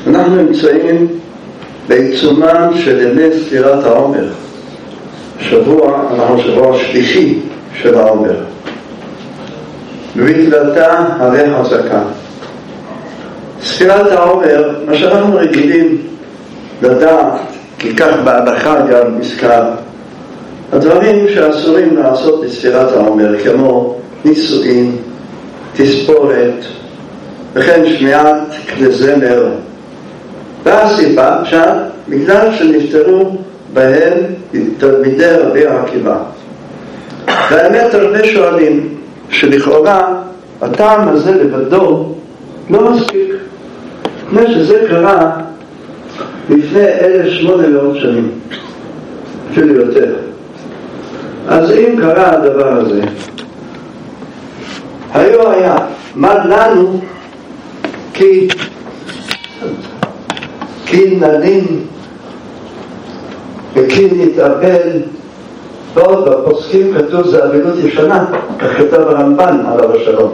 אנחנו נמצאים בעיצומם של ימי ספירת העומר. אנחנו שבוע שלישי של העומר. והתגלתה הרי חזקה. ספירת העומר, מה שאנחנו רגילים לדעת, כי כך בהלכה גם נזכר, הדברים שאסורים לעשות בספירת העומר, כמו נישואין, תספורת, וכן שמיעת כלי זמר. והסיבה בגלל שנפטרו בהם תלמידי רבי עקיבא. והאמת הרבה שואלים שלכאורה הטעם הזה לבדו לא מספיק, כמו שזה קרה לפני 1,800 שנים, אפילו יותר. אז אם קרה הדבר הזה, היה מה לנו כי נדין וכי נתאבל. ועוד בפוסקים כתוב זה אבילות ישנה, כך כתב הרמב"ן עליו השלום.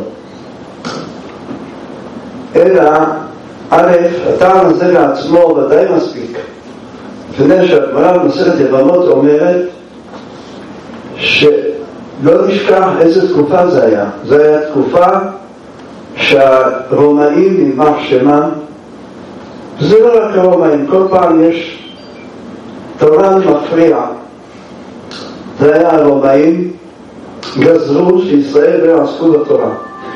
אלא הטעם הזה לעצמו ודאי מספיק, לפני שהגמרא במסכת יבמות אומרת שלא נשכח איזה תקופה זה היה. זה היה תקופה שהרומאים נמח שמם. זה לא רק הרומאים, כל פעם יש תורן מפריע. זה היה הרומאים גזרו שישראל לא עסקו בתורה,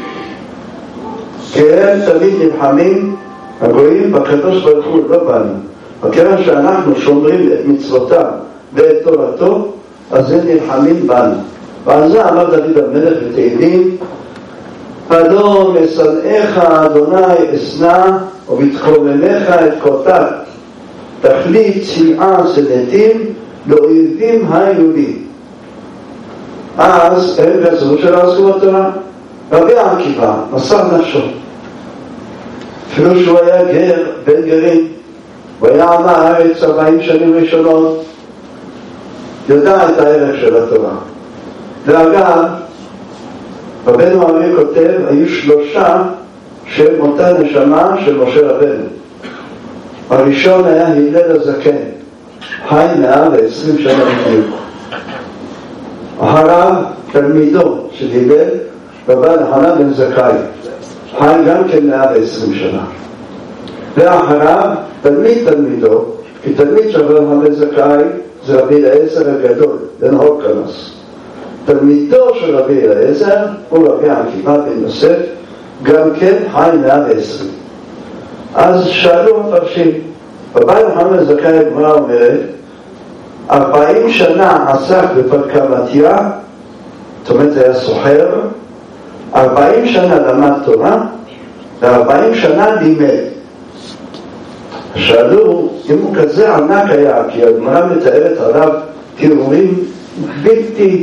כי הם תמיד נלחמים הגויים בקדוש ברוך הוא, לא בנו. וכיוון שאנחנו שומרים את מצוותיו ואת תורתו, אז הם נלחמים בנו. ועל זה אמר דוד המלך בתהילים, פדום משנאיך אדוני אשנא ובתקוממך את קוטט, תכלית שנאה שנאתים לאויבים היהודים. אז הם גזרו שלא עסקו בתורה. רבי עקיבא מסר נפשו, אפילו שהוא היה גר בן גרים, הוא היה עם הארץ 40 שנים ראשונות, ידע את הערך של התורה. ואגב, רבנו ארי כותב, היו 3 שהם אותה נשמה של משה רבנו. הראשון היה הלל הזקן, חי 120 שנה בדיוק. אחריו תלמידו של הלל, רבן חנן בן זכאי, חי גם כן 120 שנה. ואחריו תלמידו, כי תלמיד של רבן חנן בן זכאי זה רבי אליעזר הגדול, בן הורקנוס. תלמידו של רבי אליעזר הוא רבי עקיבא בן יוסף, גם כן חי 120. אז שאלו המפרשים, רבן חנן בן זכאי הגמרא אומרת 40 שנה עסק בפרקמטיה, זאת אומרת היה סוחר, 40 שנה למד תורה ו40 שנה לימד. שאלו אם הוא כזה ענק היה, כי הגמרא מתארת עליו תיאורים בלתי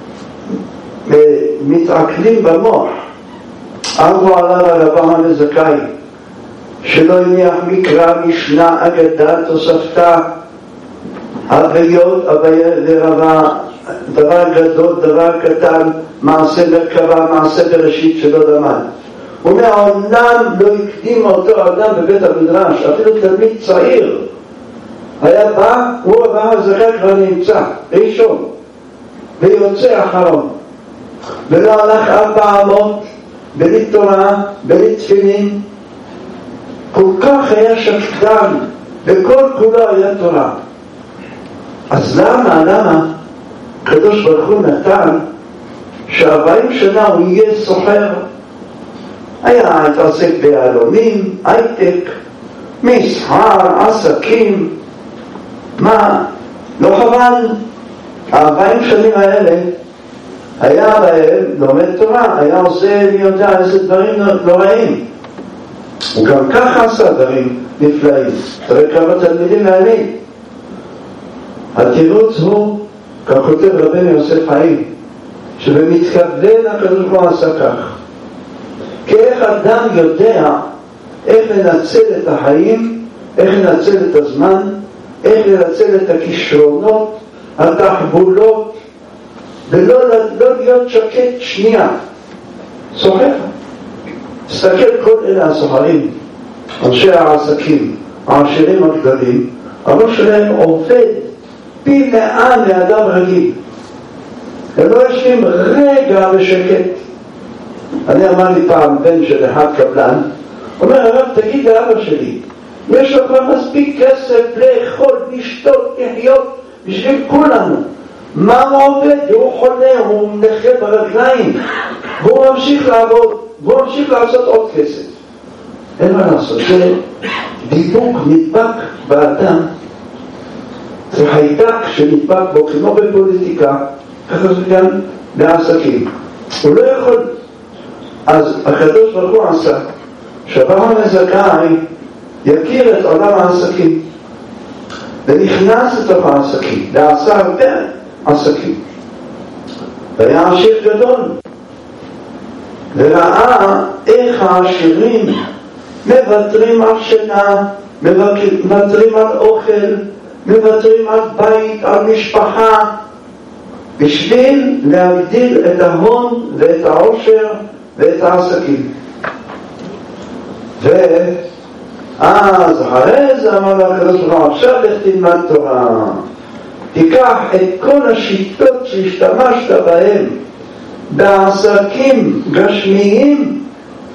מתעכלים במוח. אמרו עליו הרב בן זכאי שלא הניח מקרא, משנה, אגדה, תוספתא, הוויות, לרבה, דבר גדול, דבר קטן, מעשה מרכבה, מעשה בראשית שלא למד. הוא אומר, העולם לא הקדים אותו אדם בבית המדרש, אפילו תלמיד צעיר היה בא, הוא הבא הזכאי כבר נמצא ראשון ויוצא אחרון, ולא הלך 400 בלי תורה, בלי תפילין. כל כך היה שפטן, וכל כולו היה תורה. אז למה הקדוש ברוך הוא נתן ש40 שנה הוא יהיה סוחר? היה התעסק בעלונים, הייטק, מסחר, עסקים. מה? לא חבל? 40 שנים האלה היה בהם לומד תורה, היה עושה מי יודע איזה דברים נוראים. הוא גם ככה עשה דברים נפלאים. תראה כמה תלמידים מעלים. התירוץ הוא, כך כותב רבנו יוסף חיים, שבמתכוון הקדוש ברוך הוא עשה כך. כי איך אדם יודע איך לנצל את החיים, איך לנצל את הזמן, איך לנצל את הכישרונות, התחבולות, ולא להיות שקט שנייה. סוחר. תסתכל כל אלה הסוחרים אנשי העסקים, העשירים הגדולים, הראש שלהם עובד פי 100 מאדם רגיל. הם לא יושבים רגע בשקט. אני אמר לי פעם בן של אחד קבלן, אומר, הרב, תגיד לאבא שלי, יש לו כבר מספיק כסף לאכול, לשתות, לחיות בשביל כולנו. מה הוא עובד? הוא חולה, הוא נכה ברגליים, והוא ממשיך לעבוד, והוא ממשיך לעשות עוד כסף. אין מה לעשות, זה דיבוק נדבק באדם, זה חיידק שנדבק בו, כמו בפוליטיקה, ככה זה גם בעסקים. הוא לא יכול. אז הקדוש ברוך הוא עשה שאברהם הזכאי יכיר את עולם העסקים, ונכנס לתוך העסקים, ועשה הרבה עסקים, והיה עשיר גדול, וראה איך העשירים מוותרים על שינה, מוותרים על אוכל, מוותרים על בית, על משפחה, בשביל להגדיל את ההון ואת העושר ואת העסקים. ואז אחרי זה אמר לה הקדוש ברוך הוא, עכשיו לך תלמד תורה, תיקח את כל השיטות שהשתמשת בהם בעסקים גשמיים,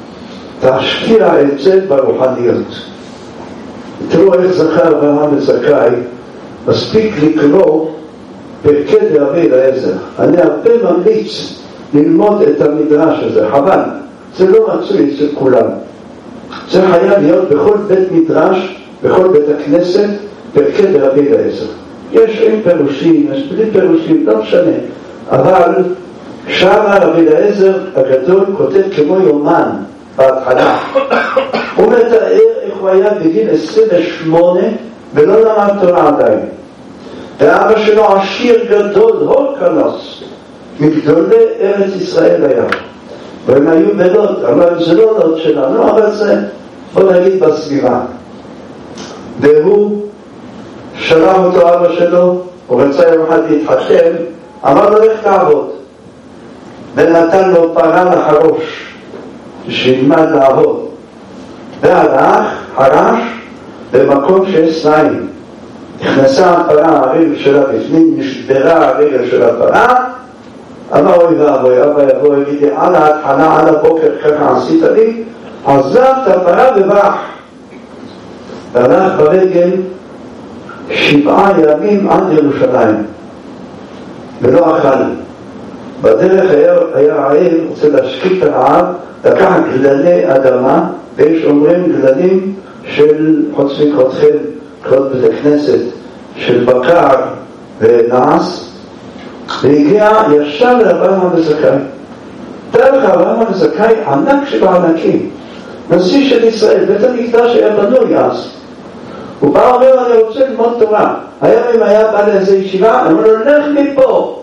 תשקיע את זה ברוחניות. תראו איך זכה אברהם וזכאי, מספיק לקרוא פרקי דרבי אליעזר. אני הרבה ממליץ ללמוד את המדרש הזה, חבל, זה לא מצוי אצל כולם. זה חייב להיות בכל בית מדרש, בכל בית הכנסת, פרקי דרבי אליעזר. יש עם פירושים, יש בלי פירושים, לא משנה, אבל שם רבי אליעזר הגדול כותב כמו יומן בהתחלה. הוא מתאר איך הוא היה בגיל 28 ולא למד תורה עדיין, ואבא שלו עשיר גדול, הורקנוס, מגדולי ארץ ישראל היה, והם היו בלוד, אבל זה לא לוד שלנו, אבל זה בוא נגיד בסביבה. והוא שלח אותו אבא שלו, הוא רצה יום אחד להתחתן, אמר לו לך תעבוד, ונתן לו פרה לחרוש שילמד לעבוד, והלך חרש במקום שיש שניים. נכנסה הפרה, הרגל שלה בפנים, נשברה הרגל של הפרה, אמר אוי ואבוי, אבא יבוא יגיד לי על ההתחלה, על הבוקר, ככה עשית לי, עזב את הפרה וברח, והלך ברגל 7 ימים עד ירושלים ולא אכל. בדרך היה רעב, רוצה להשקיט הרעב, לקח גללי אדמה, ויש אומרים גללים של חוץ מקודחל, קוד בית הכנסת, של בקר ונעס, והגיע ישר לאברהם וזכאי. תאר לך, אברהם וזכאי ענק שבענקים, נשיא של ישראל, בית המקדש היה בנוי אז. הוא בא ואומר, אני רוצה ללמוד תורה. היום אם היה בא לאיזו ישיבה, אני אומר לו, לך מפה.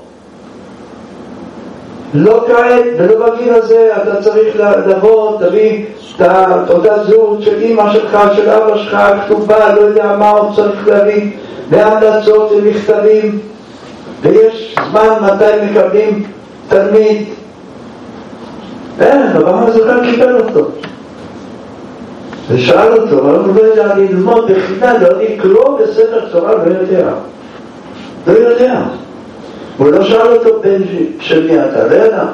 לא כעת ולא בגיל הזה, אתה צריך לבוא, תביא את תעודת זהות של אמא שלך, של אבא שלך, כתובה, לא יודע מה הוא צריך להביא, והמלצות ומכתבים, ויש זמן מתי מקבלים תלמיד. אברהם הזכאי קיבל אותו. ושאל אותו, אבל הוא לא יודע ללמוד בחינה, לא לקרוא בספר תורה, לא יודע. הוא לא שאל אותו בן של מי אתה, לא ידע.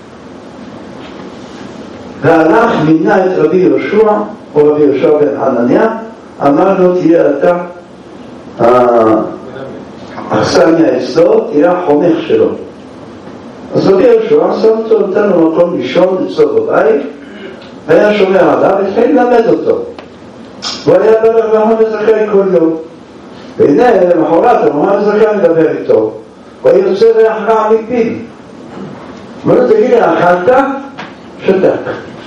והלך מינה את רבי יהושע, או רבי יהושע בן חנניה, אמר לו תהיה אתה האכסניה אצלו, תהיה החונך שלו. אז רבי יהושע עשה אותו, נתן לו מקום לישון אצלו בבית, והיה שומע עליו, התחיל ללמד אותו. הוא היה באברהם וזכאי כל יום. והנה למחרת אברהם וזכאי מדבר איתו, הוא יוצא ריח רע מפיו. אמר לו, תגיד לי, אכלת? שתק.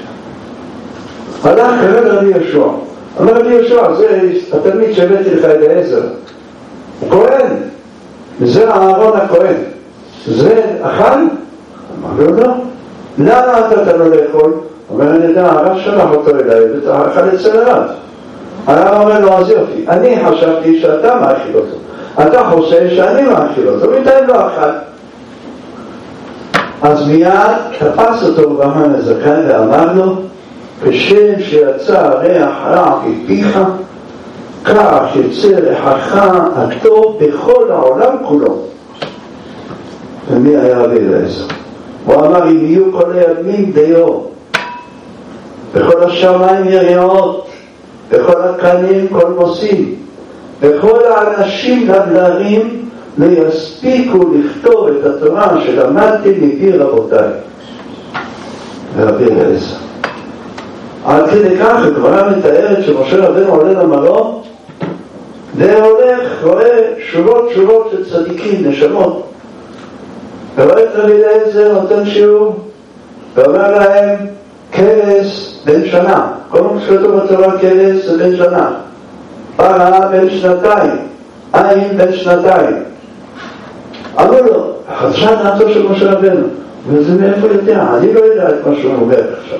הלך קרא לרבי יהושע, אמר רבי יהושע, זה התלמיד שהבאתי לך אליעזר, הוא כהן, וזה אהרון הכהן, זה אכל? אמר לו לא. למה אתה לא לאכול? אומר, אני יודע, הרב שלח אותו אליי, ואתה אכל אצל הרב. הרב אומר לו, אז יופי, אני חשבתי שאתה מאכיל אותו, אתה חושב שאני מאכיל אותו, ומתאים לא אכל. אז מיד תפס אותו אברהם הזכאי ואמר לו, כשם שיצא ריח רע מפיך, כך יצא ריחך הטוב בכל העולם כולו. ומי היה רבי אליעזר? הוא אמר, אם יהיו כל הימים דיו, בכל השמיים יריעות, בכל הקנים כל מוסים, וכל האנשים לבלרים לא יספיקו לכתוב את התורה שלמדתי מפי רבותיי. ורבי אליעזר, עד כדי כך הגמרא מתארת שמשה רבנו עולה למרום והולך, רואה שורות של צדיקים, נשמות, ורואה את רבי אליעזר נותן שיעור ואומר להם, כבש בן שנה, כל מה שכתוב בתורה כבש זה בן שנה, פרה בן שנתיים, עין בן שנתיים. אמרו לו, חדשה דעתו של משה רבנו, וזה מאיפה יודע? אני לא יודע את מה שהוא אומר עכשיו.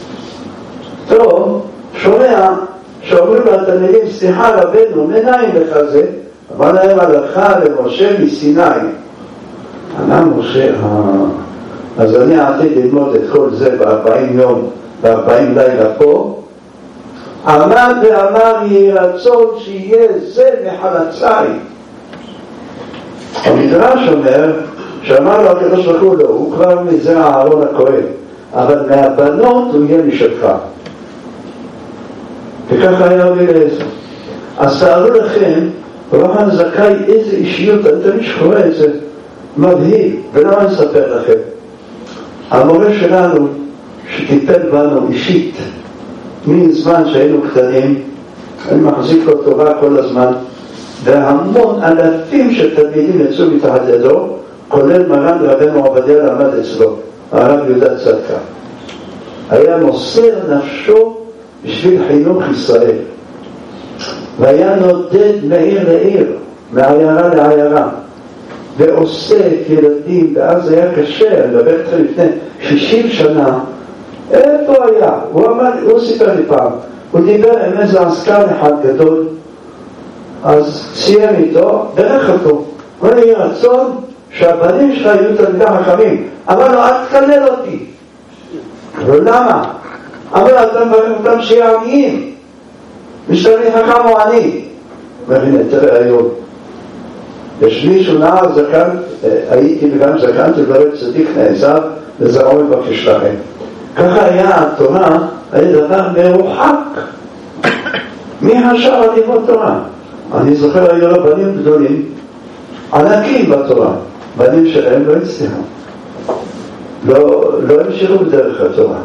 טוב, שומע שאומרים לתלמידים, סליחה רבנו, מנין לך זה? אמר להם, הלכה למשה מסיני. אמר משה, אז אני עתיד ללמוד את כל זה ב-40 יום, ב-40 לילה פה. עמד ואמר, יהי רצון שיהיה זה מחלציי. המדרש אומר, שאמר לו הקדוש ברוך הוא, הוא כבר מזרע אהרון הכהן, אבל מהבנות הוא יהיה משלך. וככה היה רבי אליעזר. אז תארו לכם, רוחן זכאי איזה אישיות, אני תמיד שקורא את זה, מבהיל, ולמה אני אספר לכם? המורה שלנו, שטיפל בנו אישית, מזמן שהיינו קטנים, אני מחזיק לו טובה כל הזמן, והמון אלפים של תלמידים יצאו מתחת ידו, כולל מרן רבנו עובדיה למד אצלו, הרב יהודה צדקה. היה מוסר נפשו בשביל חינוך ישראל, והיה נודד מעיר לעיר, מעיירה לעיירה, ועושה ילדים, ואז היה קשה, אני מדבר איתכם לפני 60 שנה, איפה היה? הוא סיפר לי פעם, הוא דיבר עם איזה עסקן אחד גדול, אז סיים איתו, דרך אותו, הוא היה רצון שהבנים שלך יהיו תלמידי חכמים. אמר לו, אל תקלל אותי. אבל למה? אמר לו, אתה מברך אותם שיהיה עניים, משתלמיד חכם או עני. אומר, הנה, תראה היום, יש מישהו נער זקן, הייתי וגם זקן, תדבר צדיק נעזב, וזרעו מבקש לכם. ככה היה התורה, היה דבר מרוחק. מי חשב על לימוד תורה? אני זוכר, היו לו בנים גדולים, ענקים בתורה, בנים שלהם לא הצליחו, לא המשיכו בדרך התורה,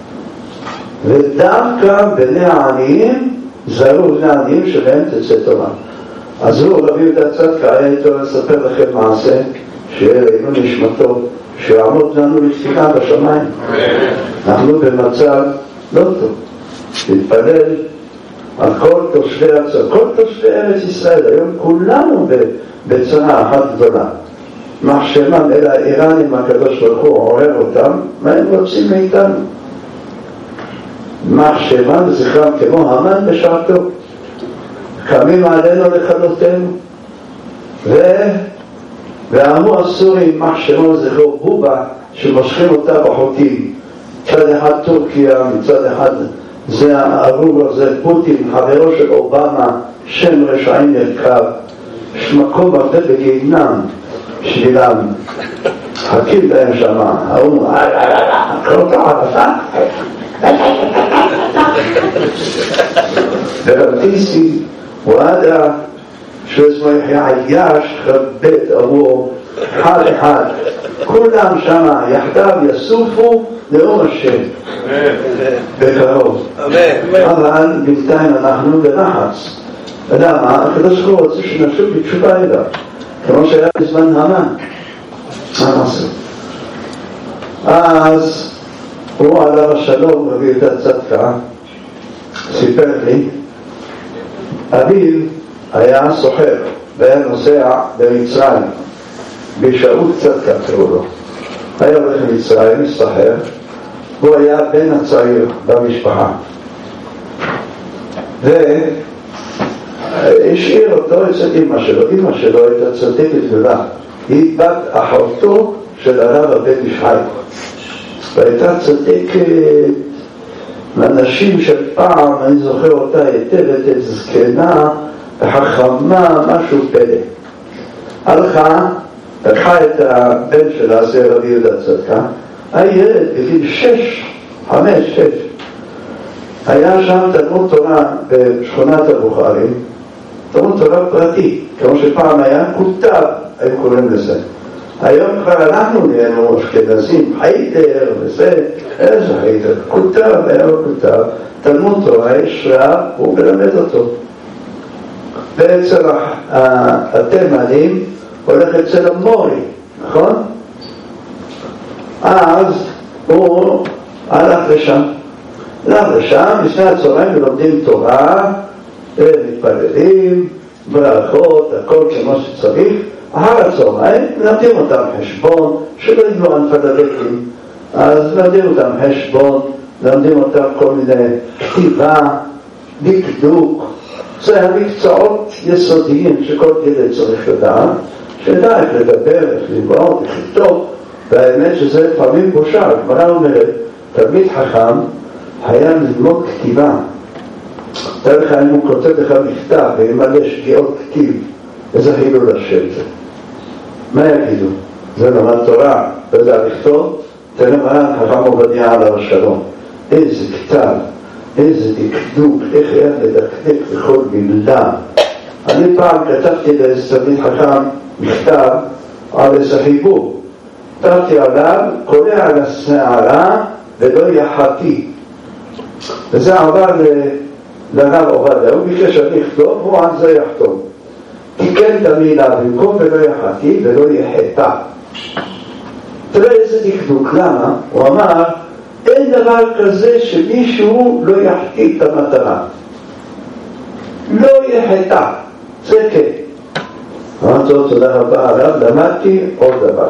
ודווקא בני העניים זרו בני העניים שלהם תצא תורה. אז הוא רבי יהודה צדקה היה איתו לספר לכם מעשה שיראינו נשמתו, שיעמוד לנו לתפילה בשמיים. אנחנו במצב לא טוב, להתפלל על כל תושבי ארץ ישראל, היום כולנו בצרה אחת גדולה. מחשבם אל האיראנים, הקדוש ברוך הוא עורר אותם, מה הם רוצים מאיתנו? מחשבם זכרם כמו המן בשעתו, קמים עלינו לכלותנו, ואמרו הסורים, מחשבם זכרו בובה, שמושכים אותה בחוטים, מצד אחד טורקיה, מצד אחד זה הארור הזה, פוטין, חברו של אובמה, שם רשעים ירכב, יש מקום הרבה בגיהנם בשבילם, חכים להם שמה, האום, קרוטה ערפה, ורטיסי, וואדה, שעצמו יחיה עייש, חבט עבור, אחד, כולם שמה יחדיו יסופו לאור השם בקרוב. אבל בינתיים אנחנו בלחץ. למה? הקדוש ברוך הוא רוצה שנשוב בתשובה אליו, כמו שהיה בזמן המן. מה נעשה? אז הוא עליו השלום, רבי יהודה צדקה, סיפר לי, אביו היה סוחר והיה נוסע במצרים, בשעות צדקה קראו לו. היה הולך למצרים, מסתחר, הוא היה בן הצעיר במשפחה, והשאיר אותו אצל אמא שלו. אמא שלו הייתה צדקת גדולה, היא בת אחותו של הרב הבן ישחי, והייתה צדקת מהנשים של פעם, אני זוכר אותה היטב, את זקנה וחכמה, משהו פלא. הלכה, לקחה את הבן שלה, זה רבי יהודה צדקה, הילד בגיל 5-6, היה שם תלמוד תורה בשכונת הבוכרים, תלמוד תורה פרטי, כמו שפעם היה כותב, היו קוראים לזה. היום כבר אנחנו נהיינו אשכנזים, חיידר וזה, איזה חיידר, כותב, היה לו כותב, תלמוד תורה, יש רב, הוא מלמד אותו. ואצל התימנים הולך אצל המורי, נכון? אז הוא הלך לשם, לפני הצהריים ולומדים תורה, ומתפללים, ברכות, הכל כמו שצריך. אחר הצהריים מלמדים אותם חשבון, שלא יהיו אנפלדקים, אז מלמדים אותם חשבון, מלמדים אותם כל מיני כתיבה, דקדוק. זה המקצועות יסודיים שכל ילד צריך לדעת, שידע איך לדבר, איך ללמוד, איך לכתוב, והאמת שזה לפעמים בושה. הגמרא אומרת, תלמיד חכם היה ללמוד כתיבה. תראה לך אם הוא כותב לך מכתב וימלא שגיאות כתיב, איזה חילול השם זה. מה יגידו? זה למד תורה, לא יודע לכתוב, תראה מרן חכם עובדיה עליו השלום. איזה כתב, איזה דקדוק, איך היה לדקדק בכל מילה. אני פעם כתבתי לאיזה תלמיד חכם מכתב על איזה חיבור. כתבתי עליו, קולע על השערה ולא יחתי. וזה עבר לרב עובדיה, הוא ביקש שאני אכתוב, הוא על זה יחתום. תיקן את המילה במקום ולא יחתי ולא יחתה. תראה איזה דקדוק, למה? הוא אמר, אין דבר כזה שמישהו לא יחטיא את המטרה. לא יחתה, זה כן. אמרתי לו, תודה רבה הרב, למדתי עוד דבר.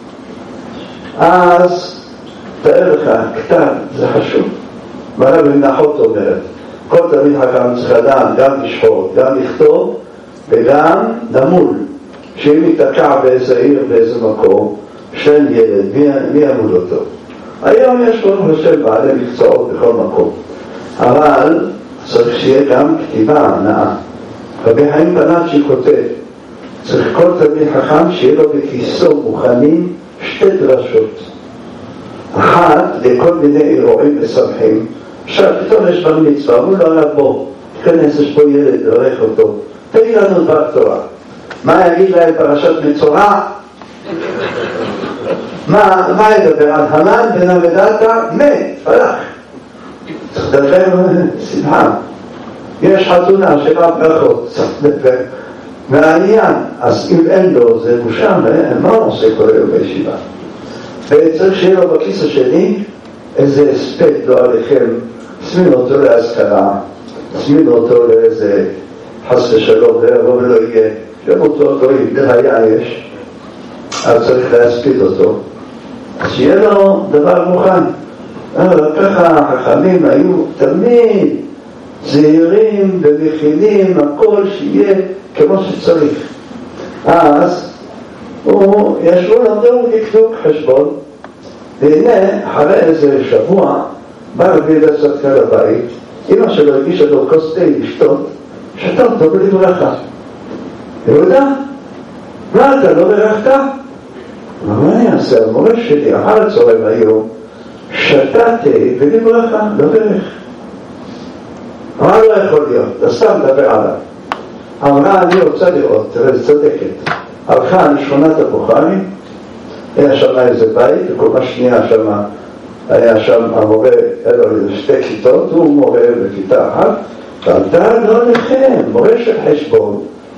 אז תאר לך, כתב, זה חשוב. מרב מנחות אומרת, כל תלמיד חכם צריך לדעת גם לשחור, גם לכתוב וגם למול, שאם יתקע באיזה עיר, באיזה מקום, שאין ילד, מי ימול אותו? היום יש כל חושב בעלי מקצועות בכל מקום, אבל צריך שיהיה גם כתיבה הנאה. רבי חיים בנאצ'י כותב, צריך כל תלמיד חכם שיהיה לו בכיסו מוכנים שתי דרשות, אחת לכל מיני אירועים ושמחים. עכשיו פתאום יש בר מצווה, הוא לא היה בו, תכנס, יש פה ילד, לרך אותו, תגיד לנו דבר תורה. מה יגיד להם פרשת מצורע? מה ידבר? על המן בן המדתה? מת, הלך. צריך לדבר שמחה. יש חתונה שבא ברכות, מעניין. אז אם אין לו זה בושה, מה הוא עושה כל היום בישיבה? וצריך שיהיה לו בכיס השני איזה הספק לא עליכם, תזמין אותו להזכרה, תזמין אותו לאיזה חס ושלום, ולא יהיה, למותו לא לראיה יש, אז צריך להספיד אותו, אז שיהיה לו דבר מוכן. ככה החכמים היו תמיד זהירים ומכינים הכל שיהיה כמו שצריך. אז הוא ישבו למדו דקדוק חשבון, והנה אחרי איזה שבוע בא רבי יהודה צדקה לבית, אמא שלו הגישה לו כוס תה לשתות, שתה אותו בלי ברכה. יהודה, מה אתה לא ברכת? מה אני אעשה? המורה שלי אחר הצהריים היום שתה תה בלי ברכה, לא ברך. מה לא יכול להיות? אתה סתם מדבר עליו. אמרה, אני רוצה לראות, תראה, זה צדקת. הלכה לשכונת הבוכרים, היה שם איזה בית, בקומה שנייה שם, היה שם המורה, היה לו איזה שתי כיתות, הוא מורה בכיתה אחת, ועלתה לא לכם, מורה של חשבון.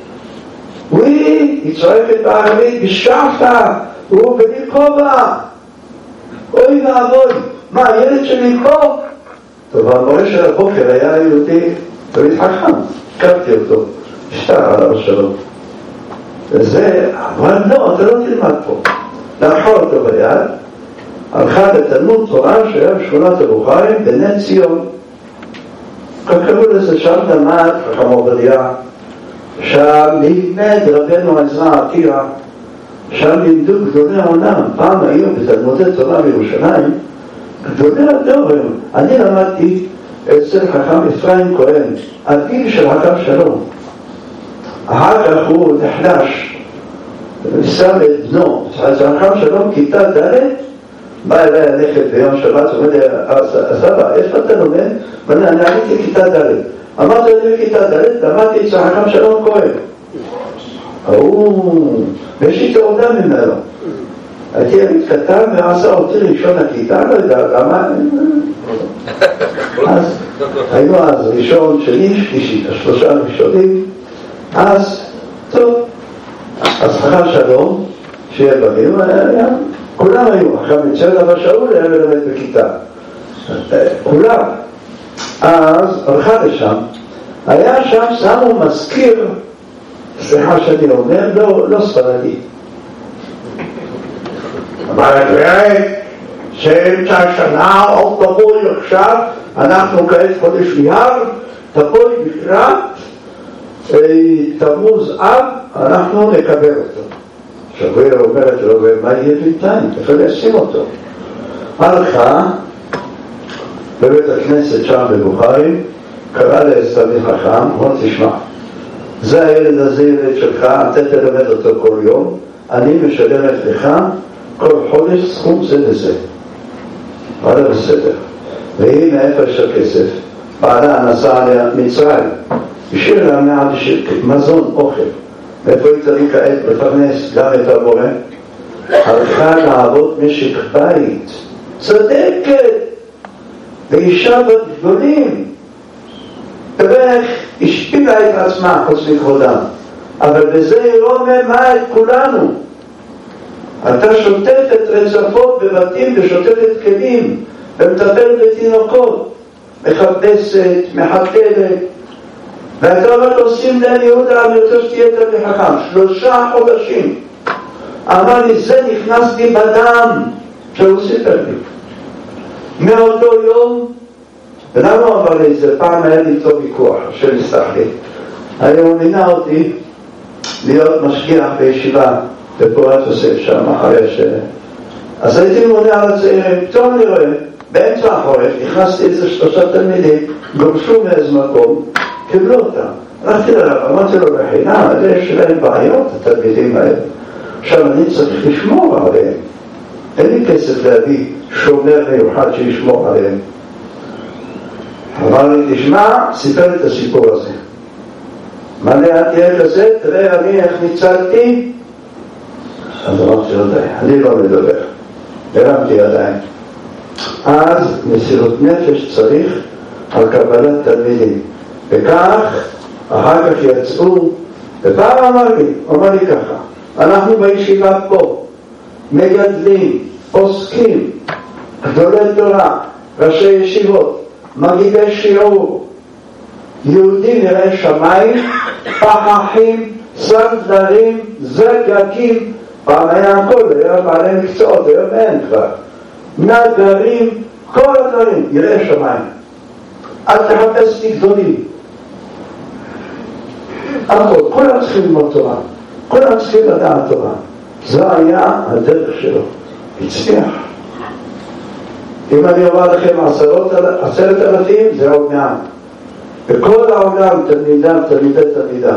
היא צועקת בערבית, בשקפת, הוא בלי כובע. אוי ואבוי, מה, הילד שלי פה? טוב, המורה של הבוקר היה יהודי, תמיד חכם, קרתי אותו, שתה עליו שלום. וזה, אבל לא, אתה לא תלמד פה. לקחה אותו ביד, הלכה לתלמוד תורה שהיה בשכונת הבוכרים בנס ציון. קראו לזה, שם למד חכם עובדיה, שם לימד רבנו עזרא עתירה, שם לימדו גדולי העולם. פעם היו בתלמודי תורה בירושלים גדולי הדור. אני למדתי אצל חכם אפרים כהן, הגיל של חכם שלום. אחר כך הוא נחלש, שם את בנו, אז חכם שלום כיתה ד' בא אליי הנכד ביום שבת, הוא אומר לי, סבא, איפה אתה לומד? ואני עליתי כיתה ד'. אמרתי לי בכיתה ד', למדתי אצל חכם שלום כהן. ויש לי תעודה ממנו. הייתי ילד קטן ועשה אותי ראשון הכיתה, לא יודע למה. אז היינו אז ראשון שלי, שלישית, השלושה ראשונים. אז טוב, אז חכם שלום, שיהיה בגיל, כולם היו, אחרי מצד אבא שאול היה מלמד בכיתה. כולם. אז הלכה לשם, היה שם שמו מזכיר, סליחה שאני אומר, לא ספרדי. אבל הגברת שאמצע השנה עוד תבואי עכשיו, אנחנו כעת חודש אייר, תבואי לקראת תמוז אב, אנחנו נקבל אותו. שבועי אומרת לו, ומה יהיה בינתיים? איפה לשים אותו? הלכה בבית הכנסת שם בבוכרים, קרא לסבי חכם, אמר תשמע, זה הילד הזה ילד שלך, אתה תלמד אותו כל יום, אני משלמת לך כל חודש סכום זה וזה. אבל בסדר. והנה איפה יש הכסף? בעלה נסע למצרים, השאיר לה מעט מזון, אוכל. ואיפה היא צריך כעת לפרנס גם את המורה? הלכה לעבוד משק בית, צדקת, ואישה בגדולים, ואיך השפילה את עצמה חוץ מכבודם, אבל בזה היא רוממה את כולנו. אתה שוטפת רצפות בבתים ושוטפת כלים ומטפלת בתינוקות, מחפשת, מחתלת, ואתה אומרת עושים להם יהודה, אני רוצה שתהיה תלמיד חכם 3 חודשים. אמר לי, זה נכנסתי בדם שהוא סיפר לי מאותו יום. ולמה הוא אמר לי, זה פעם היה לי איתו ויכוח שנסתח לי, היום הוא מינה אותי להיות משגיח בישיבה בפורת יוסף שם אחרי אז הייתי מונה על הצעירים. פתאום אני רואה באמצע החורף נכנסתי איזה 3 תלמידים, גורשו מאיזה מקום, קיבלו אותם. הלכתי לרב, אמרתי לו בחינם, יש להם בעיות התלמידים האלה, עכשיו אני צריך לשמור עליהם, אין לי כסף להביא שומר מיוחד שישמור עליהם. אמר לי, תשמע, סיפר את הסיפור הזה, מה תהיה כזה, תראה אני איך ניצלתי. אז אמרתי לו די, אני לא מדבר, הרמתי ידיים. אז מסירות נפש צריך על קבלת תלמידים, וכך אחר כך יצאו. ופעם אמר לי ככה, אנחנו בישיבה פה מגדלים, עוסקים, גדולי תורה, ראשי ישיבות, מגידי שיעור, יהודים יראי שמיים, פחחים, סנדלרים, זגגים. פעם היה הכל, היה בעלי מקצועות, היום אין כבר, נגרים, כל הדברים, יראי שמיים. אל תחפש לי גדולים, הכל, כולם צריכים ללמוד תורה, כולם צריכים לדעת תורה. זו היה הדרך שלו, הצליח. אם אני אומר לכם 10,000, זה עוד מעט. בכל העולם תלמידיו,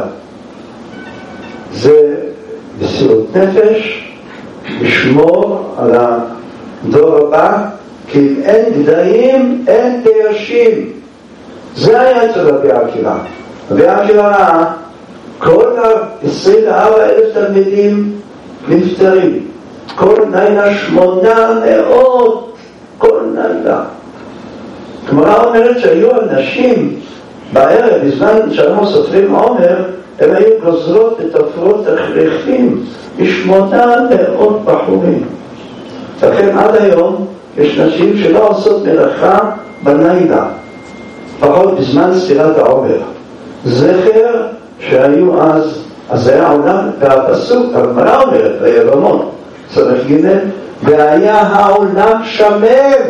זה מסירות נפש, לשמור על הדור הבא, כי אם אין גדיים, אין תיישים. זה היה אצל רבי עקיבא. רבי עקיבא, כל 24,000 תלמידים נפטרים, כל לילה 800, כל לילה. הגמרא אומרת שהיו אנשים בערב, בזמן שאנחנו סופרים עומר, הם היו גוזרות ותפרות הכרחים מ800 בחורים. לכן עד היום יש נשים שלא עושות מלאכה בלילה, פחות בזמן ספירת העומר. זכר שהיו אז היה העולם, והפסוק, הגמרא אומרת, ביבמות, צדק ג' והיה העולם שמם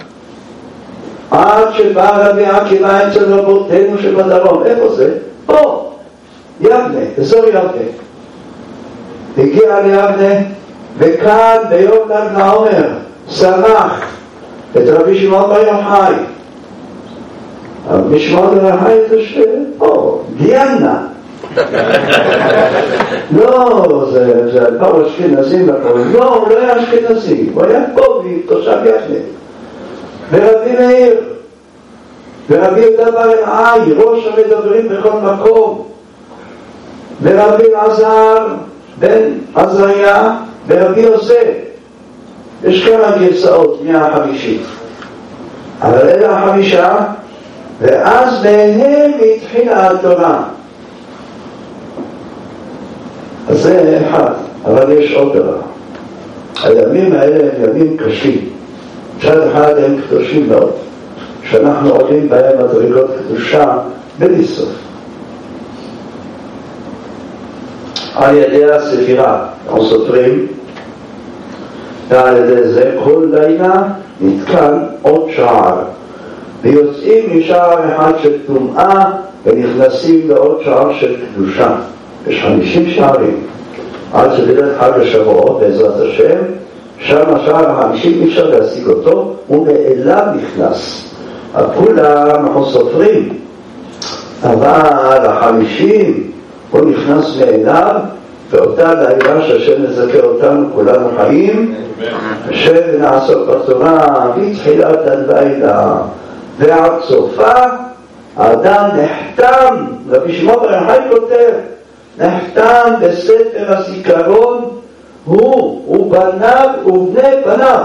עד שבא רבי עקיבא אצל רבותינו שבדרום. איפה זה? פה, יבנה, אזור יבנה. הגיע ליבנה, וכאן ביום ל"ג בעומר שמח את רבי שמעון בר יוחאי. משמעות הרחי זה דיאנה. לא, זה פעם אשכנזים לקוראים. לא, הוא לא היה אשכנזי, הוא היה פובי, תושב יחנית. ורבי מאיר, ורבי יהודה בר אלעאי, ראש המדברים בכל מקום. ורבי אלעזר בן עזריה, ורבי יוסף. יש כמה גרסאות, 150. אבל אלה 5, ואז מהם התחילה התורה. אז זה אחד, אבל יש עוד דבר. הימים האלה הם ימים קשים. מצד אחד הם קדושים מאוד, שאנחנו עולים בהם מדרגות קדושה בלי סוף. על ידי הספירה, אנחנו סופרים, ועל ידי זה כל לילה נתקן עוד שער, ויוצאים משער אחד של טומאה ונכנסים לעוד שער של קדושה. יש 50 שערים עד שבליל חג השבועות בעזרת השם, שם השער ה50 אי אפשר להשיג אותו, הוא מאליו נכנס. כולם אנחנו סופרים, אבל ה50 הוא נכנס מאליו, ואותה לילה שהשם נזכר אותנו כולנו חיים, שנעסוק בתורה מתחילת הלילה ועד סופה. האדם נחתם, רבי שמעון בר יוחאי כותב, נחתם בספר הזיכרון הוא ובניו ובני בניו.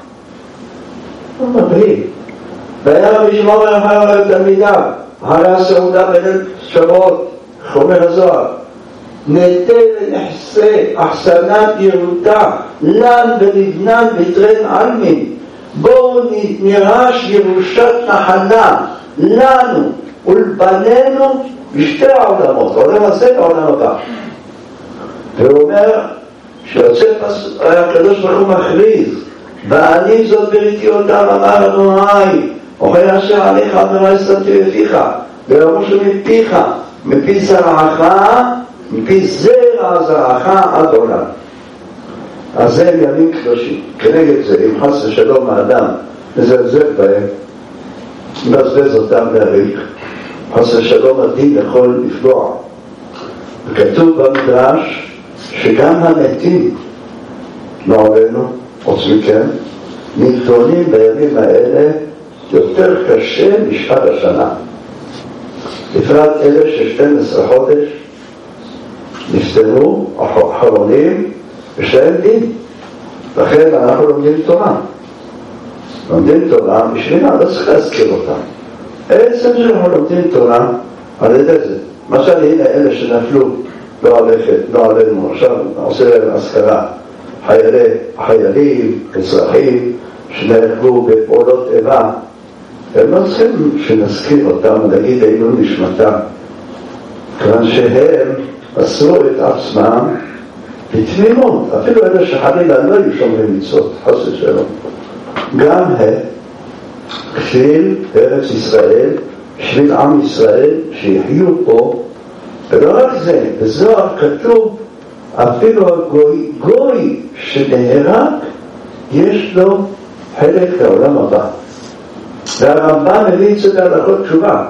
הוא מדהים. והיה רבי שמעון בר יוחאי לתלמידיו, אחרי הסעודה בליל שבועות, חומר הזוהר, נטה ונחסה אחסנת ירותה לן ולבנן וטרן עלמין, בואו נירש ירושת נחלה לנו ולבנינו בשתי העולמות, העולם הזה והעולם הבא. והוא אומר שיוצא הקדוש ברוך הוא מכריז, ואני זאת בריתי אותם אמר אדוני, אוכל אשר עליך אדוני שמתי בפיך, וירושו מפיך, מפי זרעך, מפי זרע זרעך עד עולם. אז זה ימים קדושים. כנגד זה, אם חס ושלום האדם מזלזל בהם, מבזבז אותם להריק, חס ושלום הדין יכול לפגוע. וכתוב במדרש שגם המתים מעולנו, חוץ מכן, נתונים בימים האלה יותר קשה משאר השנה. בפרט אלה ש12 חודש נפטרו, אחרונים, ושהם דין. לכן אנחנו לומדים תורה. לומדים תורה בשבילה, לא צריך להזכיר אותם. עצם שאנחנו לומדים תורה על ידי זה. למשל, הנה אלה שנפלו, לא עלינו, עכשיו עושה להם הזכרה. חיילים, אזרחים, שנהרגו בפעולות איבה, הם לא צריכים שנזכיר אותם, נגיד עילוי נשמתם. כיוון שהם עשו את עצמם בתמימות, אפילו אלה שחלילה לא היו שומרים מצוות, חס ושלום. גם הם, בשביל ארץ ישראל, בשביל עם ישראל, שיחיו פה, ולא רק זה, בזוהר כתוב, אפילו הגוי שנהרג, יש לו חלק לעולם הבא. והרמב"ם מביא את זה להלכות תשובה,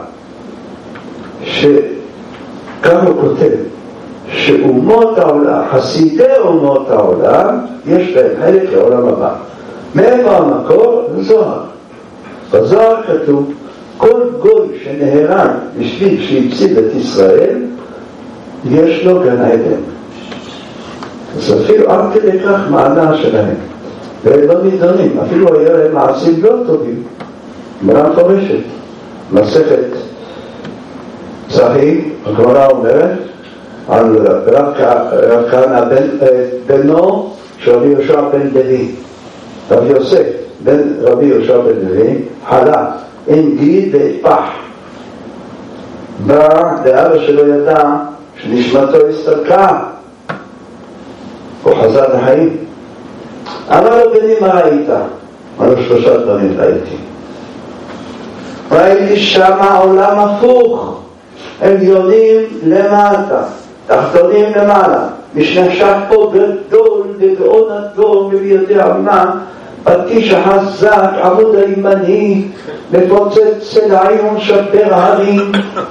שכך הוא כותב, שאומות העולם, חסידי אומות העולם, יש להם חלק לעולם הבא. מאיפה המקור? זוהר. בזוהר כתוב, כל גוי שנהרג בשביל שהציל את ישראל, יש לו גן עדן. אז אפילו עד כדי כך מעלה שלהם. והם לא נידונים, אפילו היה להם מעשים לא טובים. גמרא מפורשת, מסכת צחי, הגמרא אומרת, על רב כהנא בנו של רבי יהושע בן לוי, רבי יוסף בן רבי יהושע בן לוי, חלה עם גיד ופח, בא לאבא שלו ידע שנשמתו הסתלקה, הוא חזר לחיים. אמר לו, בני, מה ראית? אמר לו, 3 דברים ראיתי. ראיתי שם העולם הפוך, עליונים למטה, תחתונים למעלה, משנחשב פה גדול וגאון הדור ומי יודע מה, פטיש החזק, עמוד הימני, מפוצץ צלעים ומשבר הרים,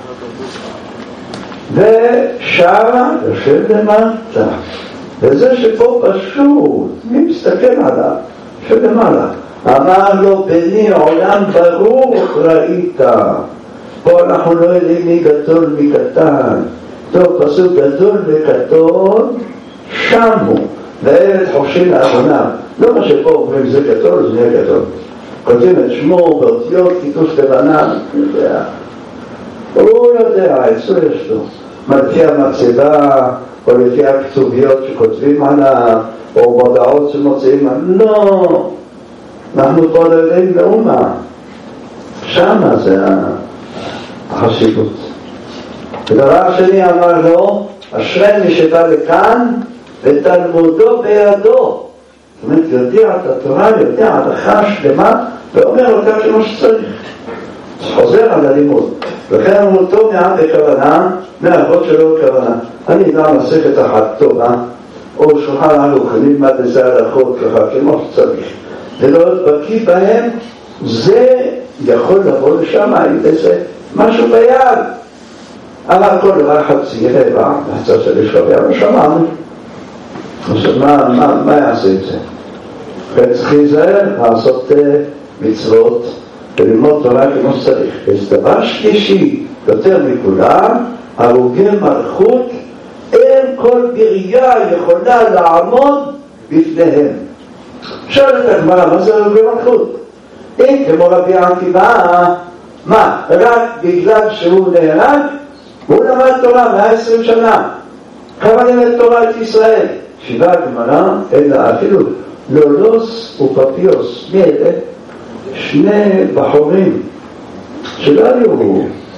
ושמה יושב למטה. וזה שפה פשוט, מי מסתכל עליו? יושב למעלה. אמר לו, בני עולם ברוך ראית. פה אנחנו לא יודעים מי גדול מי קטן. טוב, פסוק גדול וקטון, שם הוא. והילד חופשי לאחרונה. לא מה שפה אומרים זה גדול, זה נהיה גדול. כותבים את שמו באותיות, כיתוש לבנה, הוא יודע, אצלו יש לו. לפי המצבה, או לפי הכתוביות שכותבים עליו, או מודעות שמוצאים עליו. לא, אנחנו פה לא יודעים לאומה. שמה זה החשיבות. ודבר שני אמר לו, אשרי מי שבא לכאן, ותלמודו בידו. זאת אומרת, יודע את התורה, יודע הלכה שלמה, ואומר אותה כמו שצריך. חוזר על הלימוד. לכן אמרו טוב מעט בכוונה, מהאבות שלו בכוונה. אני יודע מסכת אחת טובה, או שולחן ערוך, אני נלמד לזה הלכות ככה, כמו שצריך. ולא בקיא בהם, זה יכול לבוא לשם, זה משהו ביד. אבל כל דבר חצי רבע, מהצד של ישרביה, ושמענו. מה יעשה את זה? צריך להיזהר, לעשות מצוות, וללמוד תורה כמו שצריך. דבר שלישי, יותר מכולם, הרוגי מלכות, אין כל בריאה יכולה לעמוד בפניהם. שואלת הגמרא, מה זה הרוגי מלכות? אין כמו רבי עקיבא, מה? רק בגלל שהוא נהרג, הוא למד תורה 120 שנה. כמה לימד תורה את ישראל? שיבה הגמרא, אלא אפילו לולוס ופפיוס, מי אלה? שני בחורים שלא היו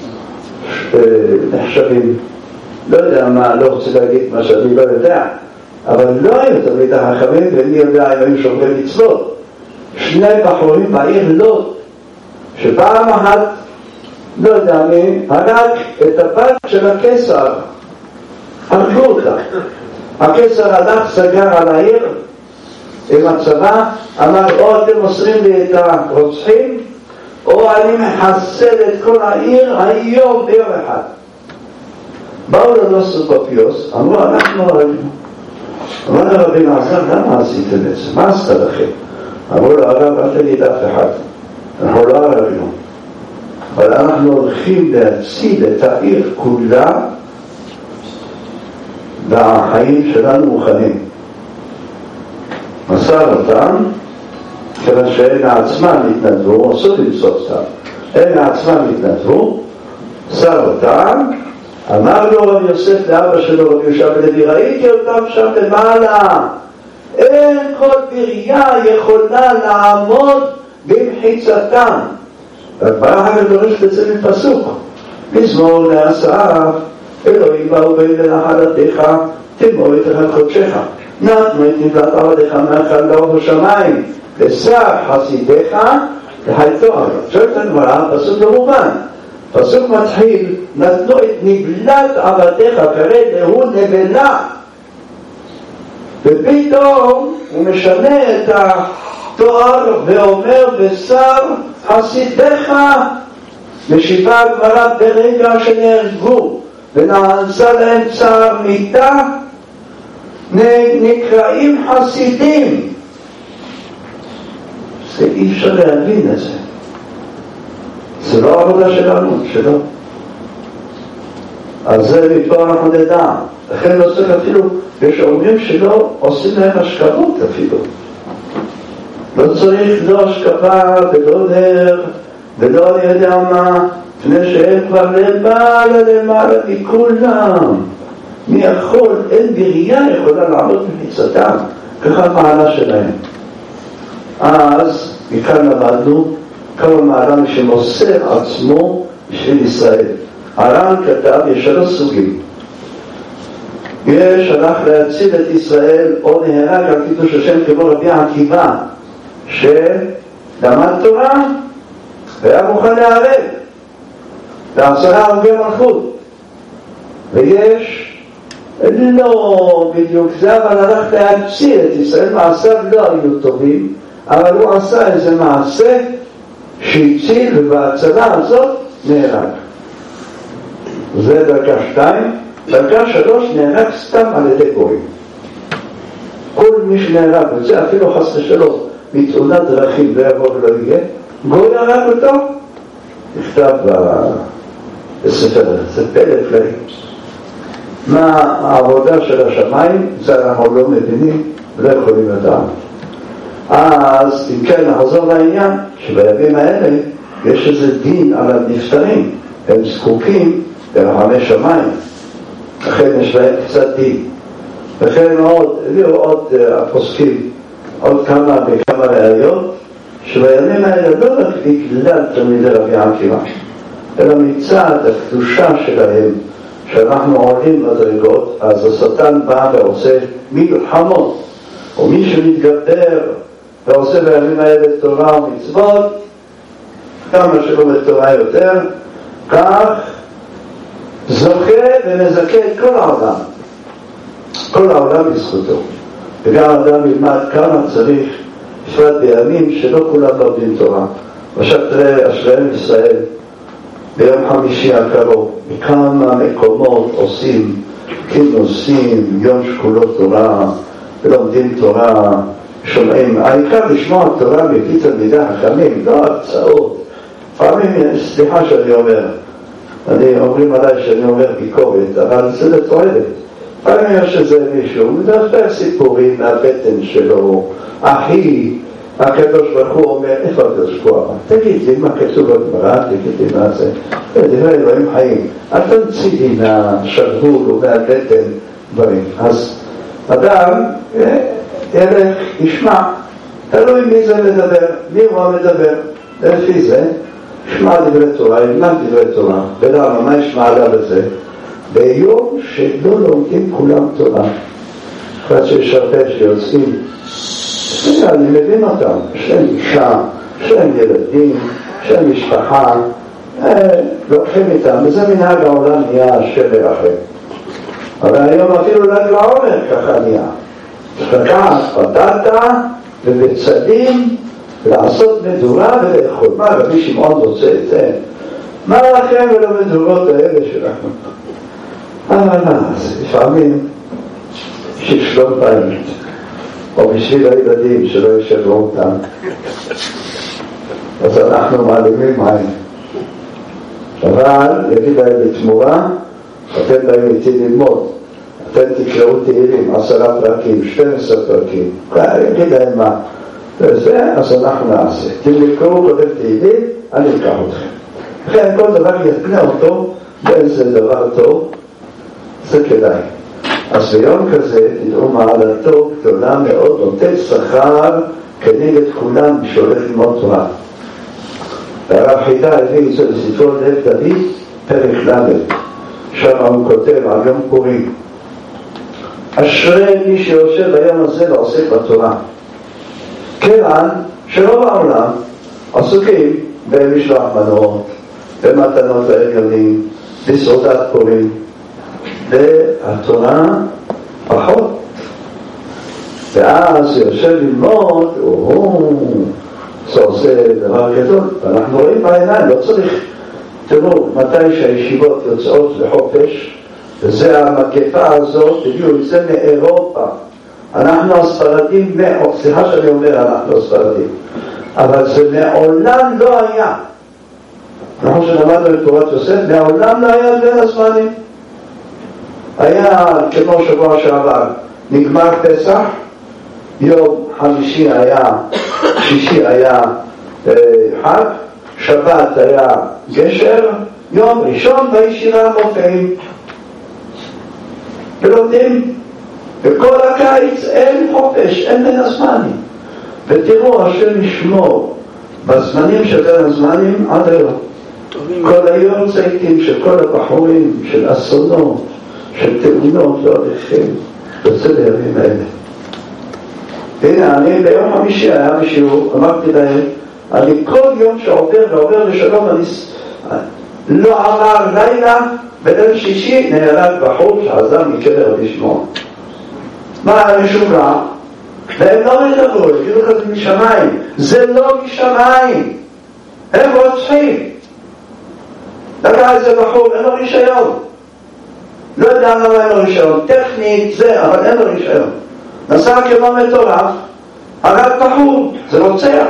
נחשבים, לא יודע מה, לא רוצה להגיד מה שאני לא יודע, אבל לא היו תמיד החכמים, ומי יודע אם היו שומרי מצוות. שני בחורים בעיר לוד, שפעם אחת, לא יודע מי, הרג את הבת של הקיסר, הרגו אותה. הקיסר הלך, סגר על העיר עם הצבא, אמר, או אתם מוסרים לי את הרוצחים, או אני מחסל את כל העיר היום ביום אחד. באו ללוס ופפיוס, אמרו, אנחנו הרגנו. אמר הרבי נעזר, למה עשיתם את זה? מה עשתה לכם? אמרו לו, הרב, אל תגיד אף אחד, אנחנו לא הרגנו, אבל אנחנו הולכים להציל את העיר כולה, והחיים שלנו מוכנים. מסר אותם, כיוון שהם מעצמם התנדבו, עשו למצוא אותם, הם מעצמם התנדבו, מסר אותם, אמר לו רבי יוסף לאבא שלו, רבי יושב לוי, ראיתי אותם שם למעלה, אין כל בריאה יכולה לעמוד במחיצתם. והגמרא אחר דורשת את זה מפסוק, מזמור לאסף, אלוהים באו בין לנחלתך, תמור את חודשך, נתנו את נבלת עבדיך מאכל לאור השמיים, ושר חסידיך להיתו ארץ. שואלת הגמרא, פסוק לא מובן. פסוק מתחיל, נתנו את נבלת עבדיך, כרגע הוא נבלה. ופתאום הוא משנה את התואר ואומר, ושר חסידיך, משיבה הגמרא ברגע שנהרגו, ונעשה להם צער מיתה, נקראים חסידים. זה אי אפשר להבין את זה. זה לא עבודה שלנו, שלא. אז זה מפה אנחנו נדע. לכן לא צריך אפילו, יש אומרים שלא עושים להם השקפות אפילו. לא צריך לא השקפה ולא נר ולא אני יודע מה, לפני שהם כבר למעלה מכולם. מי יכול, אין בריאה יכולה לעמוד במחיצתם, ככה המעלה שלהם. אז מכאן למדנו כמה מעלה שמוסר עצמו בשביל ישראל. הר"ן כתב, יש שלוש סוגים. יש הלך להציל את ישראל או נהרג על קידוש השם כמו רבי עקיבא שלמד תורה והיה מוכן להיהרג ל10 הרוגי מלכות. ויש לא בדיוק זה, אבל הלך להציל את ישראל, מעשיו לא היו טובים, אבל הוא עשה איזה מעשה שהציל, ובהצלה הזאת נהרג. זה דרגה 2. דרגה 3, נהרג סתם על ידי גויים. כל מי שנהרג, וזה אפילו חס ושלום מתאונת דרכים לא יבוא ולא יהיה, גוי הרג אותו, נכתב בספר, זה פלא פלאים. מה העבודה של השמיים, זה אנחנו לא מבינים ולא יכולים לדעת. אז אם כן, נחזור לעניין שבימים האלה יש איזה דין על הנפטרים, הם זקוקים לרחמי שמיים, לכן יש להם קצת דין. וכן הביאו עוד הפוסקים עוד כמה וכמה ראיות שבימים האלה לא רק בגלל תלמידי רבי עקיבא, אלא מצד הקדושה שלהם, שאנחנו עולים מדרגות, אז השטן בא ועושה מלחמות, או מי שמתגבר ועושה בימים האלה תורה ומצוות, כמה שלומד תורה יותר, כך זוכה ומזכה את כל העולם, כל העולם בזכותו. וגם אדם ילמד כמה צריך, בפרט בימים שלא כולם לומדים תורה. עכשיו תראה, אשריהם ישראל ביום חמישי הקרוב מכמה מקומות עושים כינוסים, יום שכולות תורה, ולומדים תורה, שומעים. העיקר לשמוע תורה מפי תלמידי חכמים, לא הרצאות. פעמים, סליחה שאני אומר, אומרים עליי שאני אומר ביקורת, אבל זה לתועלת. פעמים יש איזה מישהו, מדבר סיפורים מהבטן שלו, אחי, הקדוש ברוך הוא אומר, איפה הקדוש ברוך הוא? תגיד לי מה כתוב בגמרא, תגיד לי מה זה, דברי אלוהים חיים, אל תמציא לי מהשרוול ומהבטן דברים. אז אדם ילך, ישמע, תלוי מי זה מדבר, מי הוא המדבר, לפי זה, ישמע דברי תורה, ילמד דברי תורה, ולמה, מה יש מעלה בזה? ביום שלא לומדים כולם תורה, אחת שיש הרבה שיוצאים, אני מבין אותם, שם אישה, שם ילדים, שם משפחה, לוקחים איתם, וזה מנהג העולם נהיה השם מרחם. אבל היום אפילו ל"ג בעומר ככה נהיה. צריך לקחת פתתה ובצדים, לעשות מדורה ולאכול. מה, רבי שמעון רוצה את זה? מה לכם ולמדורות האלה שלנו? אבל אז לפעמים בשביל שלום בית, או בשביל הילדים שלא ישבו אותם, אז אנחנו מעלימים מים. אבל יגיד להם בתמורה, אתם באים איתי ללמוד, אתם תקראו תהילים 10 פרקים, 12 פרקים, יגיד להם מה וזה, אז אנחנו נעשה. תלכו קודם תהילים, אני אקח אתכם. לכן כל דבר יתנה אותו באיזה דבר טוב, זה כדאי. אז ביום כזה תדעו מעלתו גדולה מאוד, נותן שכר כנגד כולם שהולך ללמוד תורה. והרב חידה הביא את זה בספרו לב דוד, פרק ל', שם הוא כותב על יום פורים, אשרי מי שיושב ביום הזה ועוסק בתורה, כיוון שלא בעולם עסוקים במשלוח מנות, במתנות לעליונים, בסעודת פורים, והתורה פחות. ואז יושב ללמוד, זה עושה דבר גדול, ואנחנו רואים בעיניים, לא צריך. תראו, מתי שהישיבות יוצאות לחופש, וזה המגפה הזאת, הביאו את זה מאירופה. אנחנו הספרדים, סליחה שאני אומר אנחנו הספרדים, אבל זה מעולם לא היה. אנחנו שנמדנו לתורת יוסף, מעולם לא היה בין הזמנים. היה כמו שבוע שעבר, נגמר פסח, יום חמישי היה, שישי היה חג, שבת היה גשר, יום ראשון בישיבה מופיעים ולומדים. וכל הקיץ אין חופש, אין בין הזמנים. ותראו, השם ישמור בזמנים של בין הזמנים עד היום. כל היום צייתים של כל הבחורים, של אסונות, של תאונות לא הולכים, יוצא בימים האלה. והנה, אני ביום חמישי היה בשיעור, אמרתי להם, אני כל יום שעובר ועובר לשלום, אני לא עבר לילה, בליל שישי נהרג בחור שעזר מקבר רבי שמעון. מה היה משוגע? והם לא ידברו, יגידו לך זה משמיים. זה לא משמיים, הם רוצחים. לקח איזה בחור, אין לו רישיון, לא יודע למה אין לו רישיון, טכנית זה, אבל אין לו רישיון, נסע כמו מטורף, הרג בחור, זה רוצח.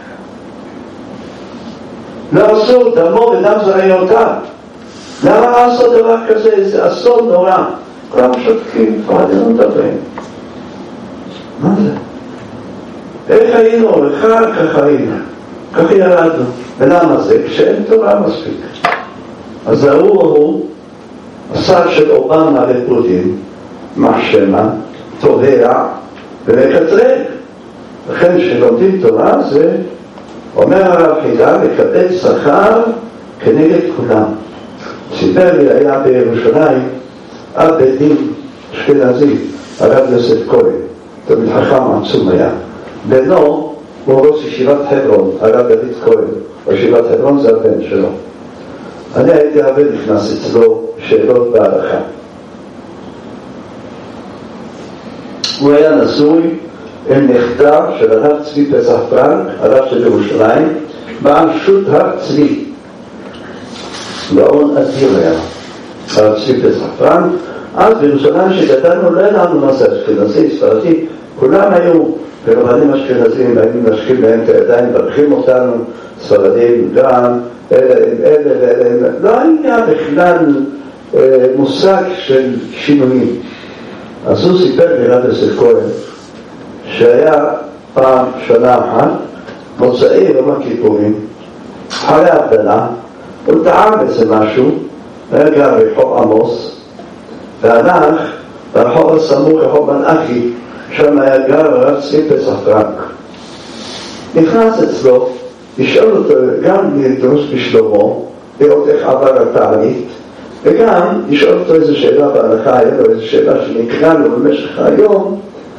לא אסור, דמו ודם זרעיותיו. למה לעשות דבר כזה? זה אסון נורא. כולם שותקים, פרדים מדברים. מה זה? איך היינו? כך היינו, כך ילדנו. ולמה זה? כשאין תורה מספיק. אז הוא השר של אובמה לפוטין, מחשמה, תובע ומקטרג. לכן שלומדים תורה זה אומר הרב חידה לקבל שכר כנגד כולם. סיפר לי, היה בירושלים אב בית דין אשכנזי, הרב יוסף כהן, תמיד חכם עצום היה. בנו הוא ראש ישיבת חברון, הרב דוד כהן, ישיבת חברון זה הבן שלו. אני הייתי הרבה נכנס אצלו שאלות בהלכה. הוא היה נשוי עם נכדה של הרב צבי פסח פרנק, הרב של ירושלים, בעל שו"ת הר צבי. גאון אדיר היה, הרב צבי פסח פרנק. אז בירושלים שגדלנו לא ידענו מה זה אשכנזי, ספרדי, כולם היו ברבנים אשכנזים, היינו משקים להם את הידיים, ברכים אותנו, ספרדים גם, אלה, לא היה בכלל מושג של שינויים. אז הוא סיפר לי רב יוסף כהן שהיה פעם שנה אחת מוצאי יום הכיפורים אחרי ההבדלה, הוא טעם איזה משהו, היה גר ברחוב עמוס והלך ברחוב הסמוך, רחוב מנחי, שם היה גר הרב צבי פסח פרנק. נכנס אצלו, לשאול אותו גם לדרוש בשלומו, לראות איך עבר התענית, וגם לשאול אותו איזו שאלה בהלכה, היה לו איזו שאלה שנקרא לו במשך היום.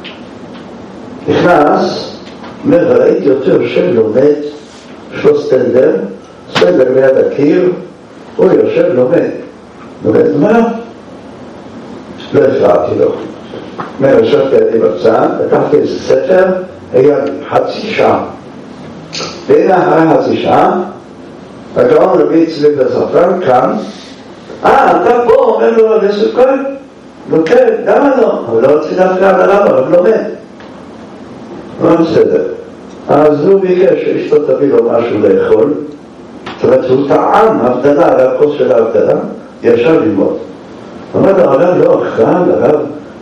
נכנס, אומר, ראיתי אותו יושב לומד, יש לו סטנדר ליד הקיר, הוא יושב לומד מה? לא הפרעתי לו. אומר, ישבתי עדי בצד, לקחתי איזה ספר, היה חצי שעה. והנה אחרי חצי שעה, הגאון רבי צבי פסח פרנק כאן, אתה פה, אומר לו רבי יוסף כהן? לא כן, למה לא? אבל לא רציתי להפריע לרב, אבל לומד. מה בסדר? אז הוא ביקש שאשתו תביא לו משהו לאכול, זאת אומרת, הוא טעם הבדלה, על הכוס של ההבדלה, ישב ללמוד. אמר לו, הרב לא אכל, הרב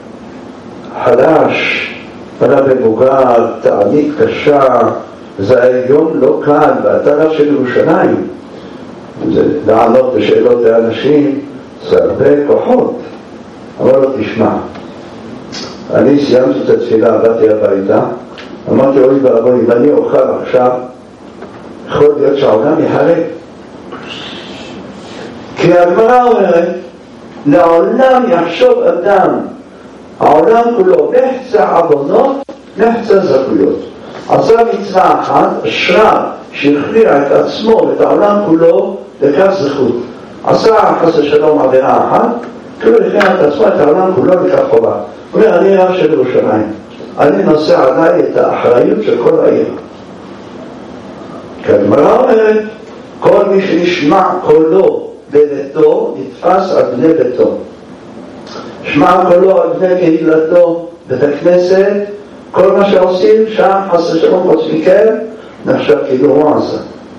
חדש, הרב מבוגר, תענית קשה, זה היום לא קל, ואתה רב של ירושלים. זה לענות בשאלות לאנשים, זה הרבה כוחות. אמר לו, תשמע, אני סיימתי את התפילה, באתי הביתה, אמרתי, אוי ואבוי, אם אני אוכל עכשיו, יכול להיות שהעולם יחרב. כי הגמרא אומרת, לעולם יחשוב אדם, העולם כולו נחצה עוונות, נחצה זכויות. עשה מצווה אחת, אשרה שהכריע את עצמו ואת העולם כולו לכך זכות. עשה חס ושלום עבירה אחת, כאילו הכריע את עצמו את העולם כולו לכך חובה. הוא אומר, אני רב של ירושלים, אני נושא עליי את האחריות של כל העיר. כי הגמרא אומרת, כל מי שנשמע קולו בביתו נתפס על בני ביתו. שמע קולו על בני קהילתו בית הכנסת, כל מה שעושים שם חס ושלום חוץ מכם נחשב כאילו הוא עשה.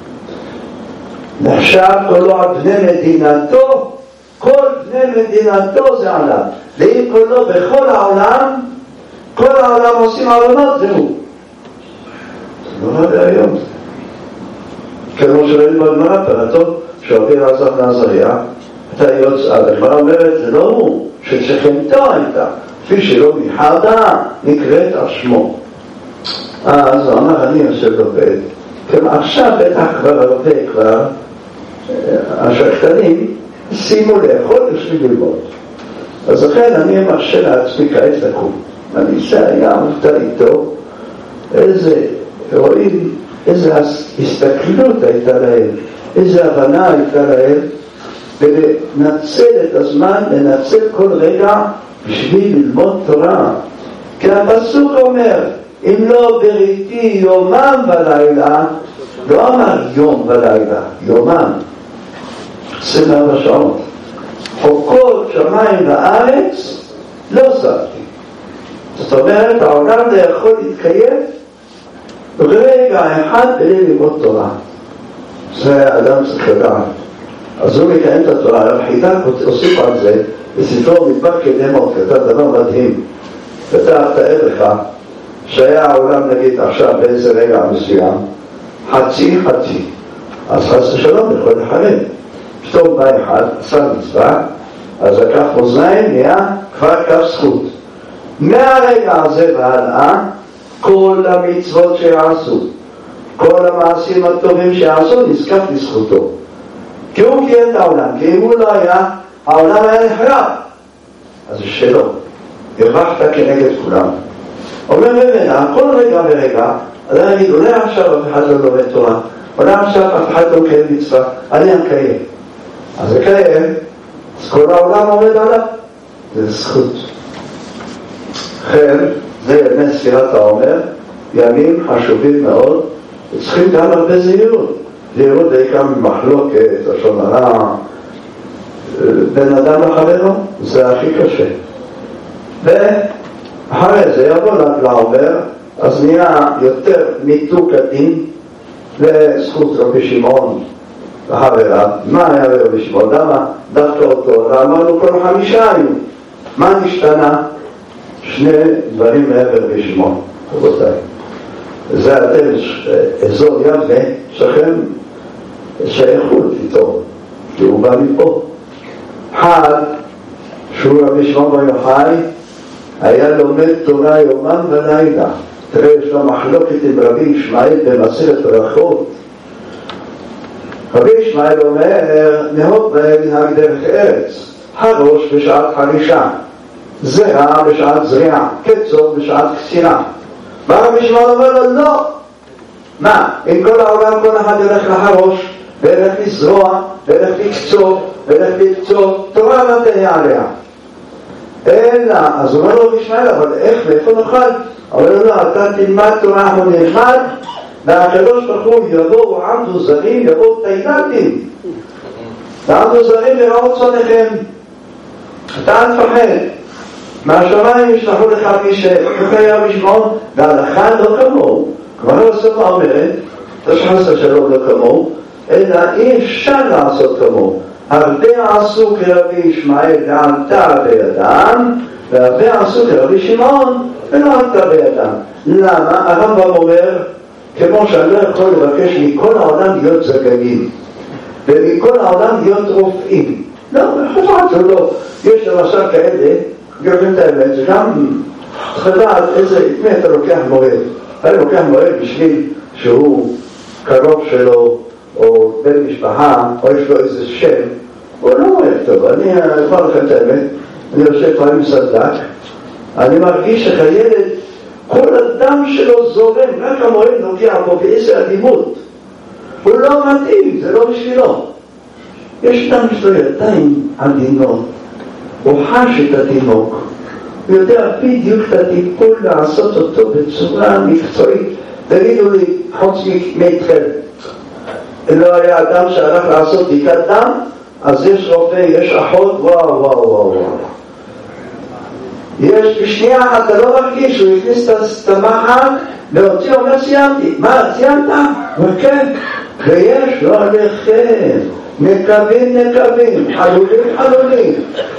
נחשב קולו על בני מדינתו, כל בני מדינתו זה עליו. ואם קולו בכל העולם, כל העולם עושים עוונות, זהו. זה לא רבי היום. כמו שראינו בגמרא, פרטו שרבי אלעזר בן עזריה הייתה יוצאה, הגמרא אומרת, זה לא הוא, ששכנתו הייתה, כפי שלא מיחדה נקראת על שמו. אז הוא אמר, אני יושב לובד, עכשיו בטח כבר הרבה, כבר השחקנים שימו לאכול בשביל ללמוד. אז לכן אני מרשה לעצמי כעת לקום. אני שהיה מופתע איתו, רואים איזה הסתכלות הייתה להם, איזה הבנה הייתה להם, ולנצל את הזמן, לנצל כל רגע בשביל ללמוד תורה. כי הפסוק אומר, אם לא בריתי יומם ולילה, לא אמר יום ולילה, יומם, 24 שעות. חוקות שמיים וארץ לא הוספתי. זאת אומרת, העולם לא יכול להתקיים רגע אחד בלי ללמוד תורה. זה אדם צריך לדעת. אז הוא מקיים את התורה. הרב חידק הוסיף על זה בספרו מדבר קדמות, כתב דבר מדהים. כתב, תאר לך שהיה העולם נגיד עכשיו באיזה רגע מסוים חצי, אז חס ושלום יכול לחרב. פתאום בא אחד, עשה מצווה, אז לקח אוזניים, נהיה כבר קו זכות. מהרגע הזה והלאה, כל המצוות שיעשו, כל המעשים הטובים שיעשו, נזקף לזכותו. כי הוא קיים את העולם, כי אם הוא לא היה, העולם היה נחרב. אז זה שלו. הרווחת כנגד כולם. אומר ממנה, כל רגע ורגע, אדם יגיד, אולי עכשיו אף אחד לא לומד תורה, אולי עכשיו אף אחד לא קיים מצווה, אני אקיים. אז זה קיים, אז כל העולם עומד עליו. זה זכות. לכן, זה באמת ספירת העומר, ימים חשובים מאוד, וצריכים גם הרבה זהירות. זהירות בעיקר ממחלוקת, לשון הרע, בין אדם לחברו, זה הכי קשה. ואחרי זה יבוא לעומר, אז נהיה יותר מיתוק הדין לזכות רבי שמעון וחבריו. מה היה רבי שמעון? למה דווקא אותו? ואמרנו כל 5 היו. מה נשתנה? 2 דברים מעבר רבי שמעון, רבותיי. זה אתם, אזור יבנה, שכם שייכות איתו, כי הוא בא מפה. אחד, שהוא רבי שמעון בר יוחאי, היה לומד תורה יומם ולילה. תראה, יש לו מחלוקת עם רבי ישמעאל במסכת ברכות. רבי ישמעאל אומר, נהוג בהם מנהג דרך ארץ, הראש בשעת חרישה, זרע בשעת זריעה, קצור בשעת קצירה. רבי ישמעאל אומר לו, לא. מה, אם כל העולם כל אחד ילך לחרוש, וילך לזרוע, וילך לקצור, וילך לקצור, תורה לא תהיה עליה. אלא, אז הוא אומר לו ישמעאל, אבל איך, ואיפה נוכל? אבל לא, אתה תלמד תורה, אנחנו נלמד, והקדוש ברוך הוא יבואו עמדו זרים, יבואו תאילתים. ועמדו זרים לראות צונכם. אתה אל תפחד. מהשמיים ישלחו לך מי שחיה משמעון, והלכה לא כמוהו. כבר הסופה אומרת, תשחס השלום לא כמוהו, אלא אי אפשר לעשות כמוהו. הרבה עשו כרבי ישמעאל ועלתה בידם, והרבה עשו כרבי שמעון ולא עלתה בידם. למה? הרמב"ם אומר, כמו שאני לא יכול לבקש מכל העולם להיות זגגים, ומכל העולם להיות רופאים. לא, חפת זה לא. יש למשל כאלה, גרפים את האמת, זה גם חדעת איזה, את מי אתה לוקח מועד? אני לוקח מועד בשביל שהוא קרוב שלו, או בן משפחה, או יש לו איזה שם, הוא לא אוהב טוב. אני אומר לכם את האמת, אני יושב פעמים סדק, אני מרגיש שחיילת, כל אדם שלו זורם, רק המועד נוגע בו באיזה אדימות. הוא לא מתאים, זה לא בשבילו. יש אדם שלו ידיים עדינות, הוא חש את התינוק, הוא יודע בדיוק את הטיפול לעשות אותו בצורה מקצועית. תגידו לי, חוץ מאיתכם, לא היה אדם שהלך לעשות בדיקת דם, אז יש רופא, יש אחות, וואו. יש בשנייה אחת, אתה לא מרגיש, הוא הכניס את המחק, להוציא, אומר, סיימתי. מה, סיימת? וכן, ויש לא עליכם, נקבים, חלולים.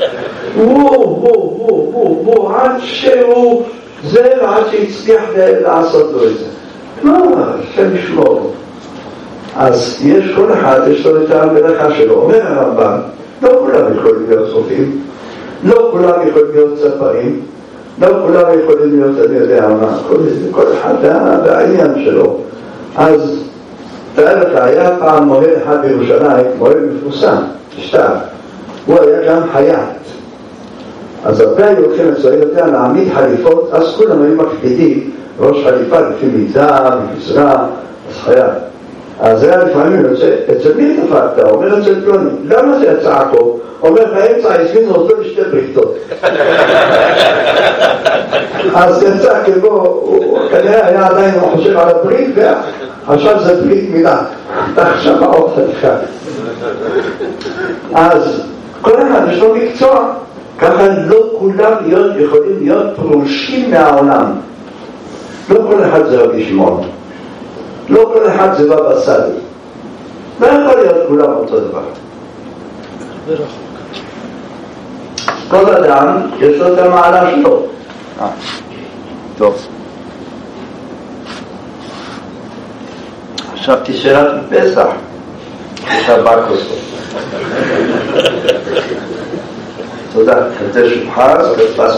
הוא, עד שהוא, זה ועד שהצליח לעשות לו את זה. לא, שם ישמור. אז יש כל אחד, יש לו את המלאכה שלו. אומר הרמב"ם, לא כולם יכולים להיות צופים, לא כולם יכולים להיות צפרים, לא כולם יכולים להיות, אני יודע מה, כל אחד והעניין שלו. אז תראה לך, היה פעם מוהל אחד בירושלים, מוהל מפורסם, שטר, הוא היה גם חייט. אז הרבה היו הולכים אצלו יותר להעמיד חליפות, אז כולם היו מקפידים, ראש חליפה לפי מידה, מגזרה, אז חייט. אז זה היה לפעמים יוצא, אצל מי תפקת? אומר אצל פלוני, למה זה יצא עקו? אומר באמצע, הזמינו אותו לשתי בריתות. אז יצא כמו, הוא כנראה היה עדיין הוא חושב על הברית, ועכשיו זה ברית מילה. עכשיו עוד חתיכה. אז כל אחד יש לו מקצוע, ככה לא כולם יכולים להיות פרושים מהעולם. לא כל אחד זה רבי שמעון, לא כל אחד זה בבא סאלי, לא יכול להיות כולם אותו דבר. כל אדם יש לו את המעלה שלו. טוב, חשבתי שאלת פסח שבת כוסו. תודה, כזה שוחז ופס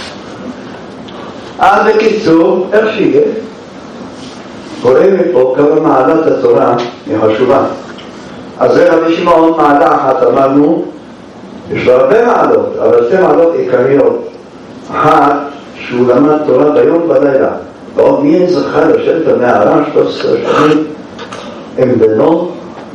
יחד. בקיצור, איך שיהיה קורא מפה כמה מעלת התורה היא חשובה. אז זה רבי שמעון מעלה אחת, אמרנו יש לו הרבה מעלות, אבל שתי מעלות עיקריות. אחת, שהוא למד תורה ביום בלילה, ועוד מי זכה לשבת במערה 13 שנים עם בנו.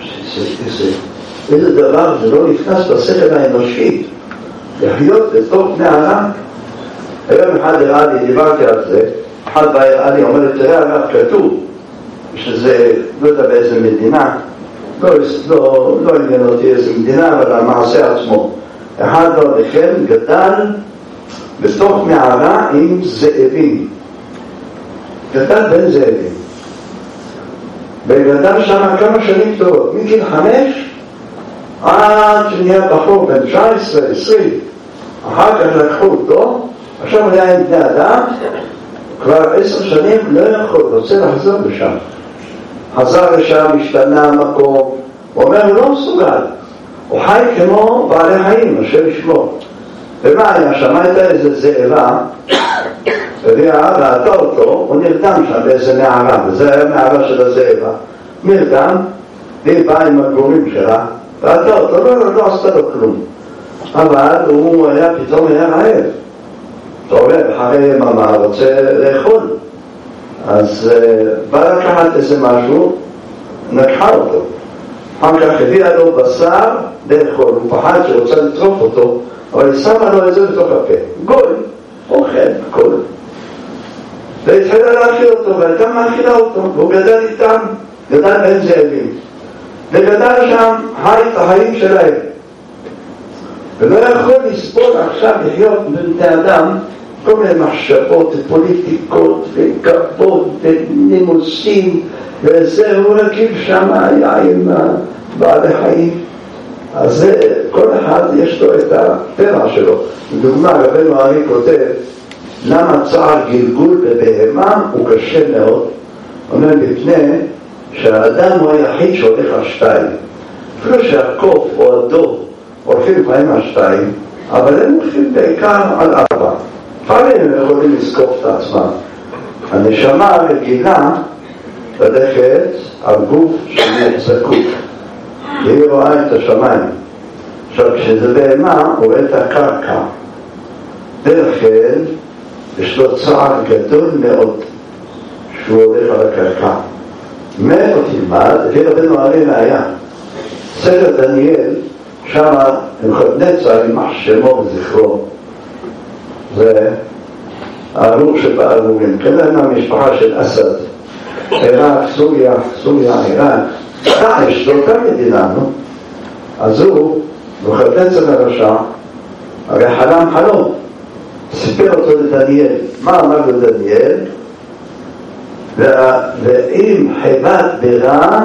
איזה דבר, זה לא נכנס בשכל האנושי לחיות בתוך מערה. היום אחד הראה לי, דיברתי על זה, אחד הראה לי, אומר לי, תראה הרב, כתוב שזה, לא יודע באיזה מדינה, לא עניין אותי איזה מדינה, אבל המעשה עצמו, אחד לא לכם גדל בתוך מערה עם זאבים, גדל בין זאבים, וגדל שם כמה שנים טובות, מגיל 5 עד שנהיה בחור בין 19, 20. אחר כך לקחו אותו, עכשיו היה עם בני אדם, כבר 10 שנים לא יכול, רוצה לחזור לשם. חזר לשם, השתנה המקום, הוא אומר, הוא לא מסוגל, הוא חי כמו בעלי חיים, השם ישמור. ומה היה שם? הייתה איזה זאבה, ראתה אותו, הוא נרדם שם באיזה מערה, וזה היה מערה של הזאבה, נרדם, והיא באה עם הגורים שלה, ראתה אותו, לא עשתה לו כלום. אבל הוא היה, פתאום היה רעב. אתה אומר, אחרי ממה רוצה לאכול. אז בא לקחת איזה משהו, נקחה אותו. אחר כך הביאה לו בשר לאכול, הוא פחד שרוצה לטרוף אותו, אבל היא שמה לו את זה בתוך הפה. גוי, אוכל, הכל. והתחילה להאכיל אותו, והייתה מאכילה אותו, והוא גדל איתם, גדל בין זאבים. וגדל שם, חי את החיים שלהם. ולא יכול לסבול עכשיו לחיות בבני אדם כל מיני מחשבות ופוליטיקות וכבוד ונימוסים וזה, הוא רגיל שם היה עם בעלי חיים. אז זה, כל אחד יש לו את הטבע שלו. לדוגמה, רבנו ארי כותב, למה צער גלגול בבהמה הוא קשה מאוד? אומר מפני שהאדם הוא היחיד שהולך על 2. אפילו שהקוף או הדוב הולכים לפעמים על 2, אבל הם הולכים בעיקר על 4. לפעמים הם יכולים לזקוף את עצמם. הנשמה רגילה ללכת על גוף זקוף, והיא רואה את השמיים. עכשיו כשזה בהמה הוא רואה את הקרקע, ולכן יש לו צער גדול מאוד שהוא הולך על הקרקע. מאיפה תלמד? לפי רבנו ארי ראיה, ספר דניאל, שם נבוכדנצר יימח שמו וזכרו, זה הארור שבארורים, כנראה מהמשפחה של אסד, עיראק, סוריה, עיראק, דאעש, זו אותה מדינה, נו? אז הוא, נבוכדנצר הרשע, הרי חלום, סיפר אותו לדניאל. מה אמר לו דניאל? ואם חיבת ברע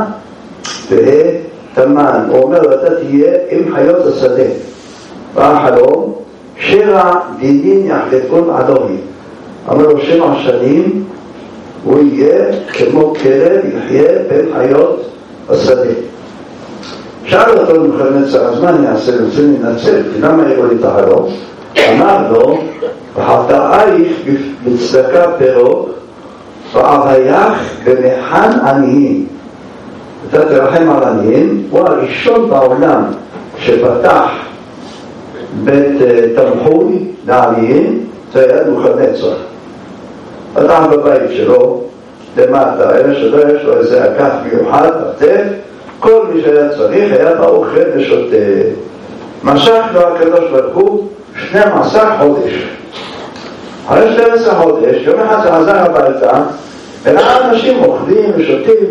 תמן, הוא אומר, אתה תהיה עם חיות השדה. והחלום, 7 דינים יחלפון עדוני. אמר לו 7 שנים הוא יהיה כמו כלב, יחיה בין חיות השדה. שאל אותו נבוכדנצר, אז מה אני אעשה? אני רוצה לנצל, למה יראו לי את החלום? אמר לו, וחטאייך בצדקה פירות ואבייך במחן עניים. אתה תרחם על עניים. הוא הראשון בעולם שפתח בית תמחוי לעניים, זה היה נבוכדנצר. פתח בבית שלו למטה, אלה שלא יש לו איזה אגף מיוחד בטף, כל מי שהיה צריך היה באוכל ושותה. משך לו הקדוש ברוך הוא 12 חודש. אחרי 12 חודש, יום אחד זה חזר הביתה, אנשים אוכלים ושותים,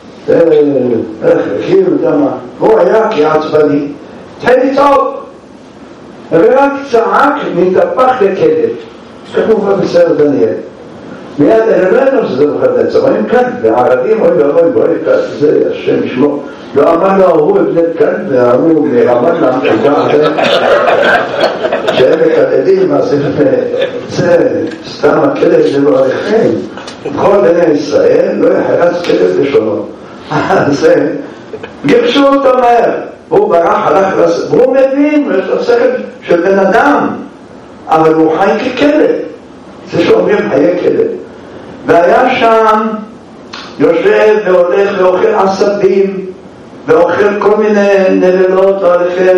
הוא היה כעצבני, תן לצעוק, ורק צעק מתהפך לכלב, כתוב בספר דניאל. מיד אלמנו שזה בחדצר, רואים כאן, בערבים אוי ואבוי, זה השם ישמור, לא אמר לו, הוא הבנת כאן, והוא מרמת להמשיכה, שהם מקדדים, אז זה סתם הכלב זה לא עליכם, כל בני ישראל לא יחרץ כלב בשונו. אז גירשו אותו מהר, הוא ברח, הלך, והוא מבין, יש לו שכל של בן אדם, אבל הוא חי ככלב, זה שאומרים חיי כלב. והיה שם יושב והולך ואוכל עשבים ואוכל כל מיני נבלות ועליכם.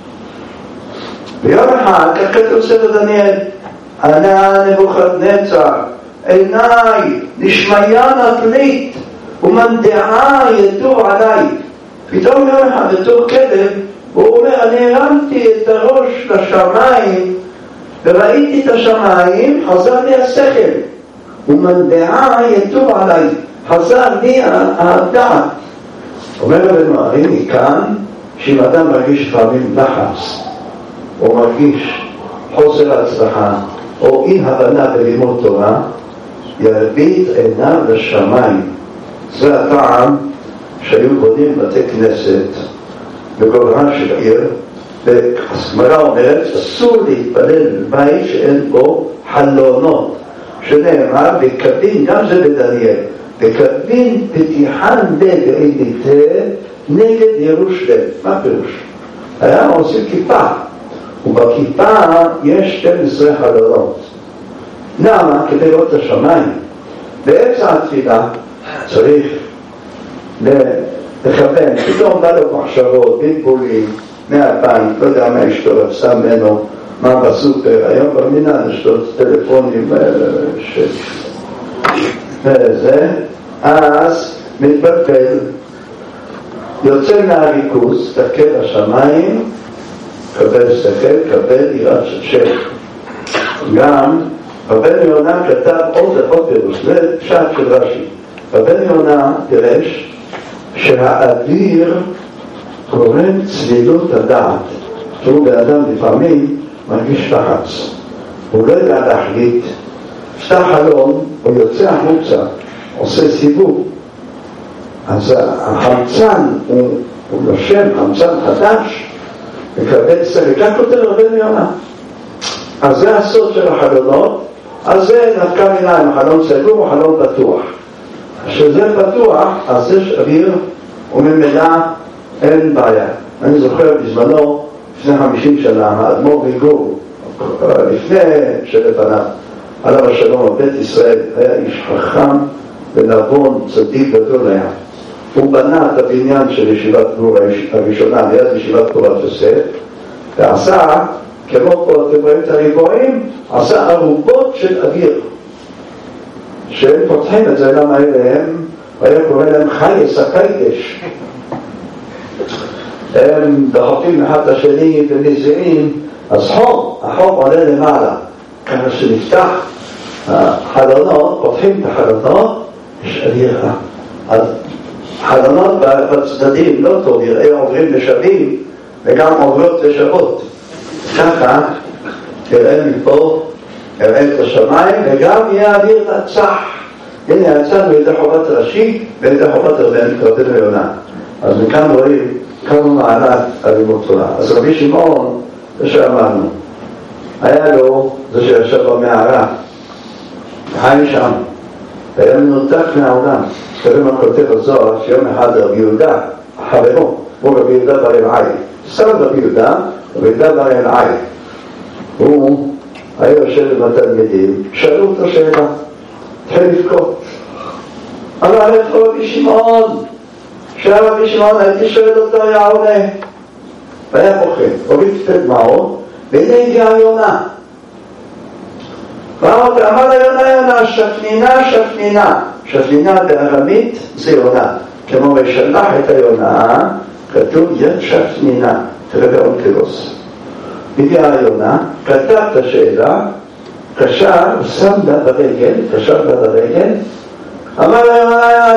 ויום אחד, כך כתוב ספר דניאל, ענה נבוכדנצר, עיניי נשמיה נפלית ומנדעה ידור עליי. פתאום יום אחד בתור כלב הוא אומר, אני הרמתי את הראש לשמיים וראיתי את השמיים, חזר לי השכל ומנדעה ידור עליי, חזר לי הדעת. אומר רבנו הרי מכאן שאם אדם מרגיש פעמים לחץ או מרגיש חוסר הצלחה או אי הבנה בלימוד תורה, ירביט עיניו לשמיים. זה הטעם שהיו בונים בתי כנסת בגובהה של עיר, והגמרא אומרת אסור להתפלל בבית שאין בו חלונות, שנאמר בקבין, גם זה בדניאל, בקבין פתיחן דגעידיתה נגד ירושלם. מה פירוש? היה עושים כיפה, ובכיפה יש 12 חלונות. למה? כדי לראות את השמיים. באמצע התפילה צריך לכוון, פתאום בא לו מחשבות, בלבולים, מהבנק, לא יודע מה אשתו רצה ממנו, מה בסופר, היום במינן יש לו טלפונים וזה, אז מתבלבל, יוצא מהריכוז, תקל השמיים, קבל שכל, קבל יראת שם. גם רבן יונה כתב עוד פירוש, זה פשט של רש"י. רבן יונה פירש שהאוויר גורם צלילות הדעת. שהוא באדם לפעמים מרגיש לחץ, הוא לא יודע להחליט, פתח חלון, הוא יוצא החוצה, עושה סיבוב, אז החמצן הוא נושם חמצן חדש, מקבל סריקה כותב רבן יונה. אז זה הסוד של החלונות. אז זה נפקא מינה עם חלון סגור או חלון פתוח. כשזה פתוח, אז יש אוויר וממילא אין בעיה. אני זוכר בזמנו, לפני 50 שנה, האדמו"ר מגור, לפני שלפניו, עליו השלום, בית ישראל, היה איש חכם ונבון, צדיק גדול היה. הוא בנה את הבניין של ישיבת גור הראשונה, ליד ישיבת תורת יוסף, ועשה, כמו פה אתם רואים את הריבועים, עשה ערובות של אוויר, שהם פותחים את זה למה אליהם, והיה קורא להם חייס הקיידש. הם דחופים אחד השני ונזיעים, אז החום עולה למעלה, ככה שנפתח החלונות, פותחים את החלונות, יש אוויר רע. אז חלונות בצדדים לא טוב, יראה עוברים לשבים וגם עוברות לשבות. ככה יראה מפה, יראה את השמיים וגם יהיה אוויר צח. הנה יצאנו לידי חובת ראשי ולידי חובת רבנו יונה. אז מכאן רואים כמה מעלת הלימוד תורה. אז רבי שמעון, זה שאמרנו, היה לו, זה שישב במערה, חי שם, והיה מנותק מהעולם. תראו מה כותב הזוהר, שיום אחד רבי יהודה, חברו, הוא רבי יהודה בר אלעאי, סתם רבי יהודה, רבי יהודה בר אלעאי. הוא היה יושב עם התלמידים, שאלו אותו שאלה, התחיל לבכות. אמר איפה רבי שמעון? שאל רבי שמעון, הייתי שואל אותו, היה עונה. והיה בוכה, הוריד שתי דמעות, והנה הגיעה יונה. אמר ליונה, יונה, שפנינה, שפנינה. שפנינה בארמית זה יונה. כמו משלח את היונה, כתוב יד שפנינה. תראה באונקלוס. הגיעה היונה, כתב את השאלה, קשר, שם לה ברגל, קשר לה ברגל,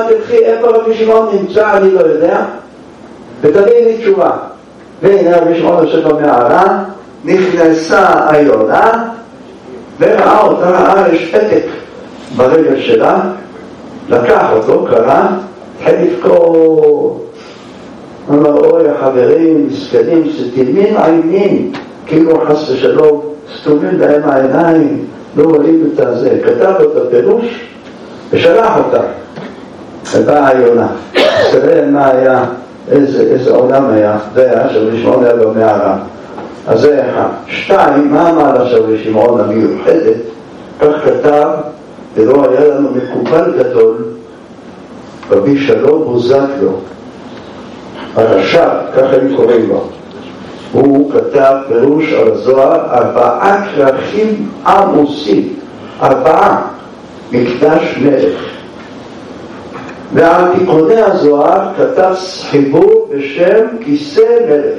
תלכי, איפה רבי שמעון נמצא, אני לא יודע, ותביא לי תשובה. והנה רבי שמעון יושב במערה, נכנסה היונה, וראה אותה, ראה יש פתק ברגל שלה, לקח אותו, קרא, התחיל לבכות. אמר, אוי החברים, מסכנים, סתימים עיינים, כאילו חס ושלום, סתומים להם העיניים, לא רואים את הזה. כתב לו את הפירוש ושלח אותה. ובאה היונה. תראה מה היה, איזה עולם היה, זה היה שרבי שמעון היה במערה. אז זה אחד. שתיים, מה אמר שרבי שמעון המיוחדת? כך כתב, ולא היה לנו מקובל גדול, רבי שלום בוזגלו, הרש"ב, ככה הם קוראים לו. הוא כתב פירוש על הזוהר, 4 כרכים עמוסים, 4 מקדש מלך. ועל תיקוני הזוהר כתב חיבור בשם כיסא מלך.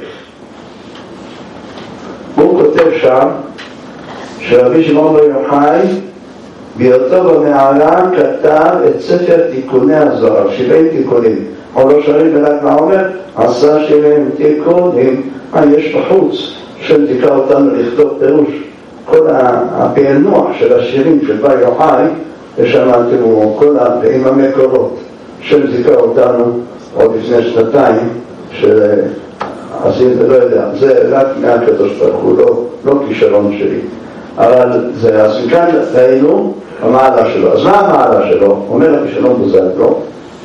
הוא כותב שם שרבי שמעון בר יוחאי בהיותו במערה כתב את ספר תיקוני הזוהר, 70 תיקונים. או לא שרים בל"ג בעומר, עשה 70 תיקונים. יש בחוץ שתיקה אותנו לכתוב פירוש. כל הפענוח של השירים של בר יוחאי, יש שם תראו, כל עם המקורות שתיקה אותנו עוד לפני 2 שעשינו, לא יודע, זה רק מהקדוש ברוך הוא, לא כישרון שלי. אבל זה, אז מכאן ראינו המעלה שלו. אז מה המעלה שלו? אומר רבי שלום בוזגלו,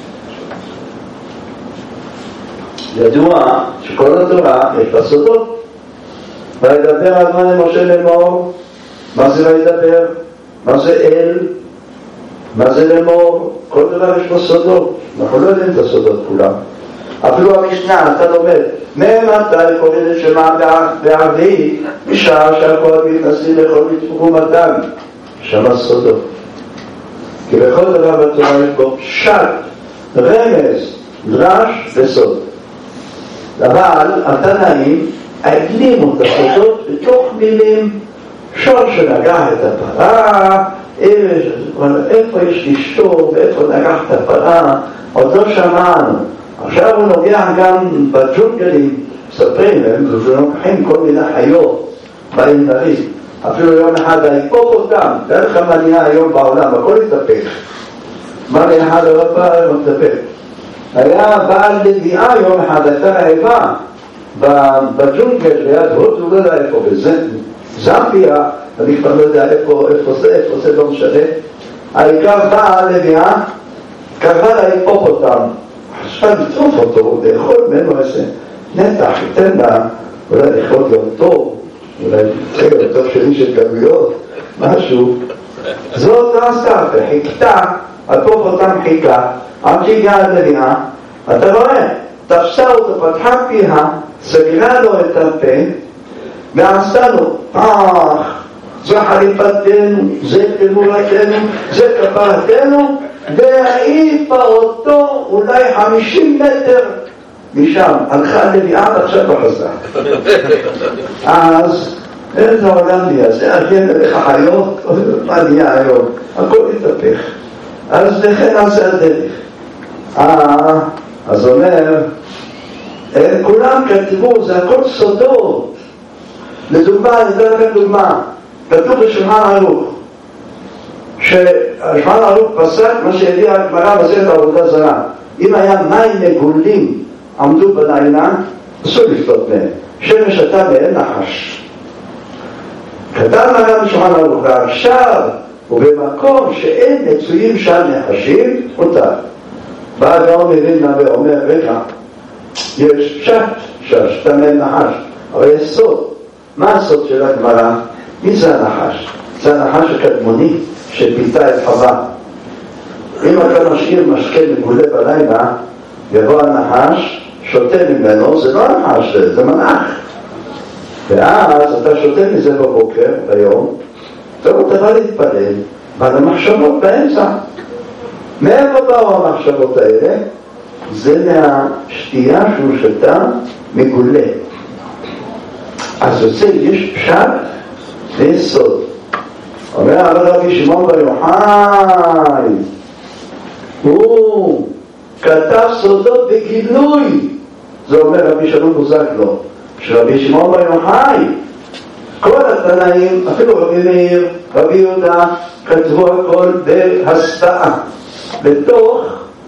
ידוע שכל התורה יש בה סודות. וידבר אדוני למשה לאמור, מה זה וידבר? מה זה אל? מה זה לאמור? כל דבר יש בו סודות. אנחנו לא יודעים את הסודות כולם. אפילו המשנה, אתה לומד, ממתי קוראים את שמה בערבית, משעה שהכל מתנסים לכל תרומתם. שם סודות. כי בכל דבר בתורה יש בו פשט, רמז, דרש וסוד. אבל התנאים הגלימו את הסודות בתוך מילים, שור שנגח את הפרה, איפה יש לשתור ואיפה נגח את הפרה, עוד לא שמענו. עכשיו הוא נוגע גם בג'ונגלים, מספרים להם, ונוקחים כל מיני חיות באינדרים. אפילו יום אחד ההיפופוטם, דרך מה נהיה היום בעולם, הכל התהפך. מה לאחד הרבה מתהפך. היה בעל לביאה יום אחד, הייתה רעבה בג'ונגל ליד הודו, לא יודע איפה, בזמביה, אני כבר לא יודע איפה זה לא משנה. העיקר בעל לביאה, קרא להיפופוטם, חשבה לטרוף אותו, לאכול ממנו איזה נתח, ייתן לה, אולי לאכול יום טוב, אולי יום טוב שלי של גלויות, משהו. זאת לא עשתה, וחיכתה, ההיפופוטם חיכה, עד שהגיעה לביאה, אתה רואה, תפסה אותו, פתחה פיה, סגרה לו את הפה, ועשתה לו, זה חליפתנו, זה תמורתנו, זה כפרתנו, והעיפה אותו אולי 50 מטר משם, הלכה לביאה ועכשיו בחזרה. אז איזה העולם נהיה, זה אגן אליך חיות, מה נהיה היום? הכל התהפך. אז לכן נעשה הדרך. אז אומר, כולם כתבו, זה הכל סודות. לדוגמה, אני אתן לכם דוגמה, כתוב בשולחן ערוך, שהשולחן ערוך פסק מה שהביא הגמרא מסכת עבודה זרה. אם היה מים מגולים עמדו בלילה, אסור לפתות מהם, שמש אתה ואין נחש. כתב מרן בשולחן ערוך, ועכשיו ובמקום שאין מצויים שם נחשים, אותה. בא הגאון מבין מה ואומר, רגע, יש פשט שהשתם אין נחש, אבל יש סוד. מה הסוד של הגמרא? מי זה הנחש? זה הנחש הקדמוני שפיתה את חווה. אם אתה משאיר משקה מגולה בלילה, יבוא הנחש, שותה ממנו, זה לא הנחש, זה מנח. ואז אתה שותה מזה בבוקר, ביום, טוב, אתה בא להתפלל, אבל המחשבות באמצע. מאיפה באו המחשבות האלה? זה מהשתייה שהוא שתה מגולה. אז יוצא, יש פשט ויש סוד. אומר אבל רבי שמעון בר יוחאי, הוא כתב סודות בגילוי. זה אומר רבי שלום בוזגלו, שרבי שמעון בר יוחאי, כל התנאים, אפילו רבי מאיר, רבי יהודה, כתבו הכל בהסתאה, בתוך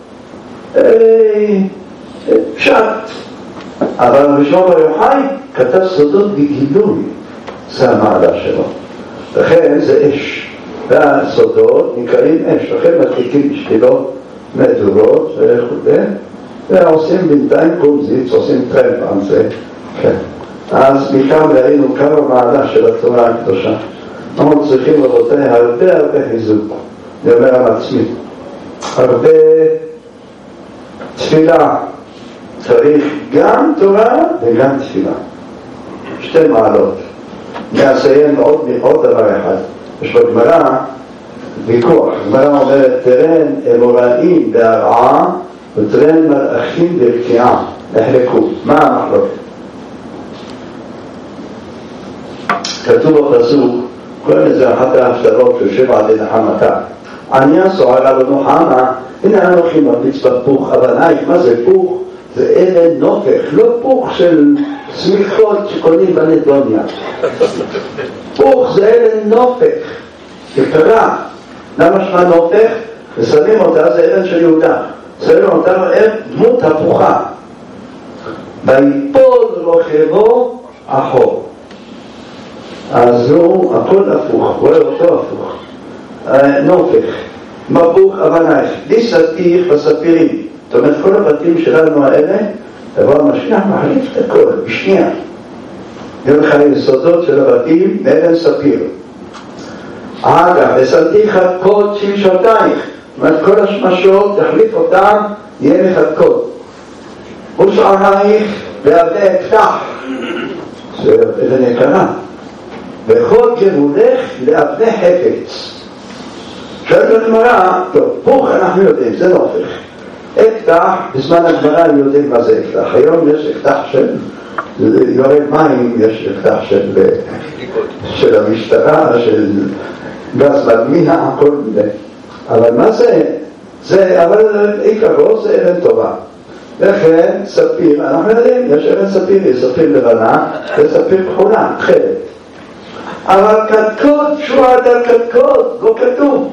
פשט. אבל רבי שמעון בר יוחאי כתב סודות בגילוי, זה המעלה שלו. לכן זה אש, והסודות נקראים אש, לכן מדליקים בשבילו מדורות וכו', ועושים בינתיים קומזיץ, עושים טרמפ על זה. כן. אז מכאן ראינו כמה מעלה של התורה הקדושה. אנחנו צריכים רבותיי הרבה חיזוק, אני אומר על עצמי, הרבה תפילה. צריך גם תורה וגם תפילה, שתי מעלות. נעשיין עוד דבר אחד. יש בגמרא ויכוח, הגמרא אומרת תרן אמוראים בהרעה ותרן מלאכים ברקיעה, נחלקו. מה המחלוקת? כתוב בפסוק, קוראים לזה אחת ההפטרות של שבע דין החמתה, עניה סוערה לנו חמה, הנה אנוכי מרביץ בפוך. הבנייך, מה זה פוך? זה אבן נופך, לא פוך של סמיכות שקונים בנדוניה. פוך זה אבן נופך, יקרה. למה שמה נופך? ושמים אותה, זה אבן של יהודה, שמים אותה דמות הפוכה. ויפול רוחבו אחור. אז הוא הכל הפוך, רואה אותו הפוך. נופך, מבוך אבנייך, דיסתיך וספירים. זאת אומרת, כל הבתים שלנו האלה, דבר משכח מחליף את הכל, בשנייה. יום לך יסודות של הבתים, מאבן ספיר. אגב, ושמתיך חדקות שמשותייך. זאת אומרת, כל השמשות, תחליף אותם, יהיה מחדקות. ושערייך ואבני אקדח. זה אבן יקרה. וכל גבולך לאבני חפץ. שואלת הגמרא, טוב, פוך אנחנו יודעים, זה לא הופך. אקדח, בזמן הגמרא אני יודעים מה זה אקדח. היום יש אקדח של יורד מים, יש אקדח של המשטרה, של גז מדמיע, הכל מיני. אבל מה זה? אבל עיקרו זה אבן טובה. לכן ספיר, אנחנו יודעים, יש אבן ספיר, יש ספיר לבנה וספיר כחולה, חלק. אבל קדקות, שורת על קדקות, לא כתוב.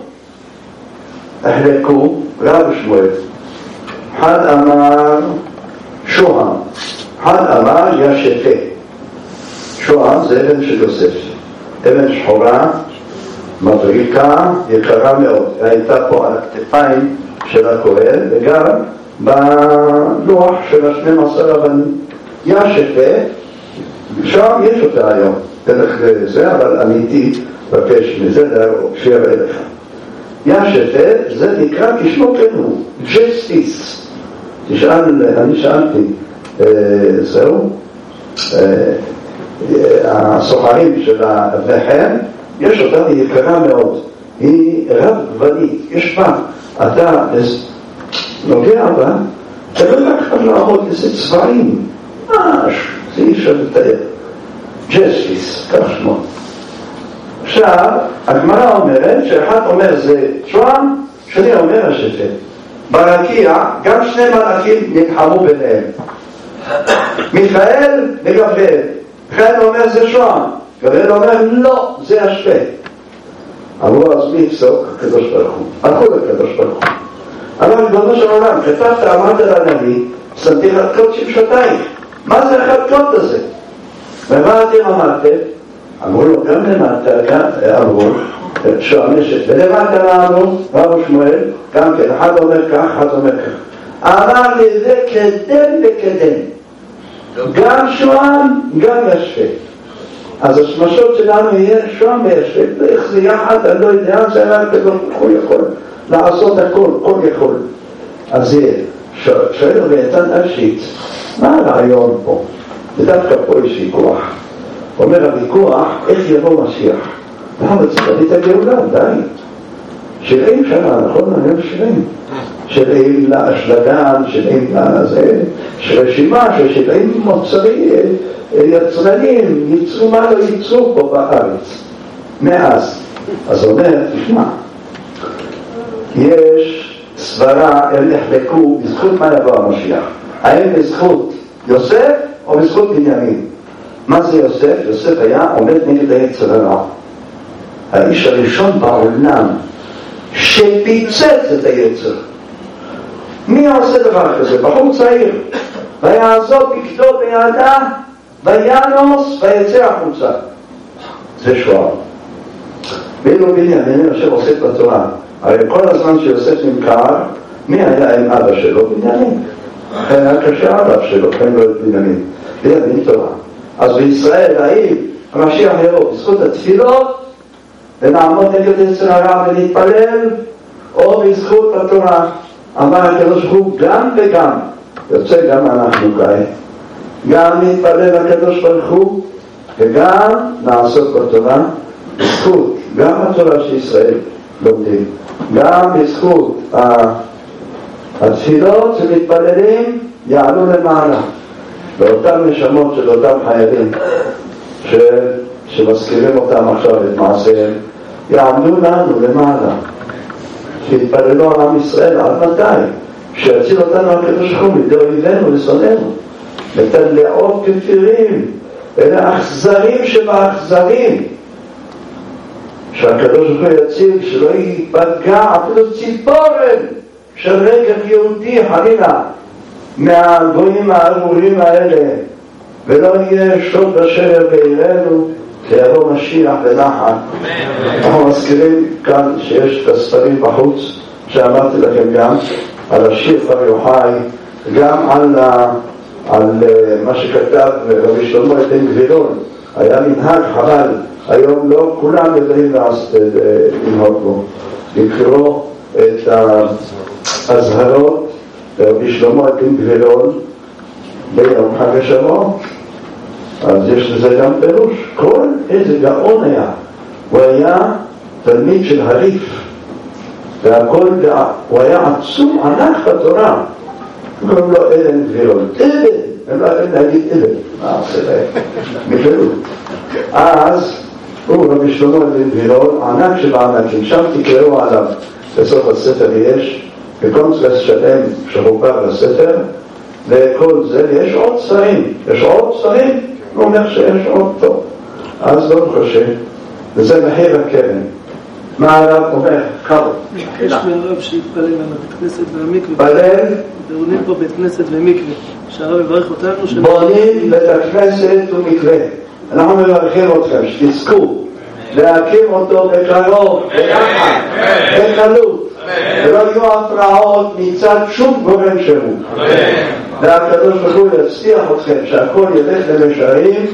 החלקו רב שמואל. אחד אמר שוהם, אחד אמר ישפה. שוהם זה אבן של יוסף, אבן שחורה, מדריקה, יקרה מאוד. הייתה פה על הכתפיים של הכהן וגם בלוח של 12 אבנים. ישפה, שם יש אותה היום, דרך זה, אבל אמיתי בקש מזה, שיראה לך. ישפה, זה נקרא כשמו כן הוא, ג'סטיס. אני שאלתי, זהו, הסוחרים של האבניכם, יש אותה, היא יקרה מאוד, היא רב גוונית, יש בה, אתה נוגע בה, אתה לא רק לעמוד איזה צבעים, זה אי אפשר לתאר, ג'סטיס, כך שמו. עכשיו, הגמרא אומרת שאחד אומר זה שוהם, שני אומר השפט. ברקיע, גם שני מלאכים נלחמו ביניהם. מיכאל וגבריאל. מיכאל אומר זה שוהם, גבריאל אומר לא, זה השפט. אמרו אז מי יפסוק? הקדוש ברוך הוא. הלכו לקדוש ברוך הוא. אבל ריבונו של עולם, כתבת, אמרת לנביא, שמתי חדקות שמשותייך. מה זה החדקות הזה? ומה אתם אמרתם? אמרו לו, גם למטה, אמרו, שואמשת, ולמטה אמרו, רב שמואל, גם כן, אחד אומר כך, אחד אומר כך. אמר לי, זה קדם וקדם. גם שוהם, גם ישפה. אז השמשות שלנו יהיה שוהם וישפה. איך זה יחד, אני לא יודע, זה רק הוא יכול לעשות הכל, כל יכול. אז זה, שואל ואיתן אשית, מה הרעיון פה? ודווקא פה יש ויכוח. אומר הוויכוח, איך יבוא משיח? למה צריך להביא את הגאולה? די. 70 שנה, נכון? היום 70. 70 לאשלגן, 70 לזה, רשימה של 70 מוצרים, יצרנים, ייצרו מה לא ייצרו פה בארץ. מאז. אז אומר, תשמע, יש סברה, הם נחלקו בזכות מה יבוא המשיח. האם בזכות יוסף או בזכות בנימין? מה זה יוסף? יוסף היה עומד נגד היצר הרע. האיש הראשון בעולם שפיצץ את היצר. מי עושה דבר כזה? בחור צעיר. ויעזוב בגדו בידה וינוס ויצא החוצה. זה שוער. ואילו בנימין אשר עוסק בתורה, הרי כל הזמן שיוסף נמכר, מי היה עם אבא שלו? בנימין. היה קשה אבא שלו, כן לא את בנימין. בנימין תורה. אז בישראל האם המשיח יבוא בזכות התפילות ונעמוד נגד יצר הרע ונתפלל, או בזכות התורה? אמר הקדוש ברוך הוא גם וגם. יוצא גם אנחנו כאן, גם נתפלל לקדוש ברוך הוא וגם נעסוק בתורה. בזכות גם התורה שישראל לומדים, גם בזכות התפילות שמתפללים יעלו למעלה לאותם נשמות של אותם חיילים שמזכירים אותם עכשיו את מעשיהם, יעמדו לנו למעלה, שהתפללו על עם ישראל. עד מתי? שיציל אותנו הקדוש ברוך הוא מידי אויבינו ושונאינו. ותלאות כפירים, אלה אכזרים שבאכזרים, שהקדוש ברוך הוא יציל, שלא ייפגע אפילו ציפורן של רגע יהודי חלילה מהגויים הארורים האלה, ולא יהיה שוד אשר בעירנו שיבוא משיח ונחת. אנחנו מזכירים כאן שיש את הספרים בחוץ שאמרתי לכם, גם על השיר בר יוחאי, גם על מה שכתב רבי שלמה בן גבירון. היה מנהג חבל, היום לא כולם יודעים לנהוג בו, לקרוא את ההזהרות רבי שלמה בן גבירון ביום חג השבועות. אז יש לזה גם פירוש. כל איזה גאון היה, הוא היה תלמיד של הריף, והכל הוא היה עצום ענק בתורה. קוראים לו אלן גבירון, אלן, הם לא יכולים להגיד אלן, מה עושה להם? גבירון. אז הוא רבי שלמה בן גבירון, ענק שבענקים, שם תקראו עליו. בסוף הספר יש בקונצרס שלם שחוקר בספר, וכל זה, יש עוד שרים, הוא אומר שיש עוד טוב. אז לא חושב, וזה מחיר הקרן. מה הרב אומר? חבר. יש מהרב שהתפלל על הבית כנסת והמקווה. התפלל? בונים פה בית כנסת ומקווה. שהרב יברך אותנו. בונים בית הכנסת ומקווה. אנחנו מברכים אתכם, שתזכו להקים אותו בקרוב, בנחת, בקלות. ולא יהיו הפרעות מצד שום גורם שהוא. והקדוש ברוך הוא יצליח אתכם שהכל ילך למשרים,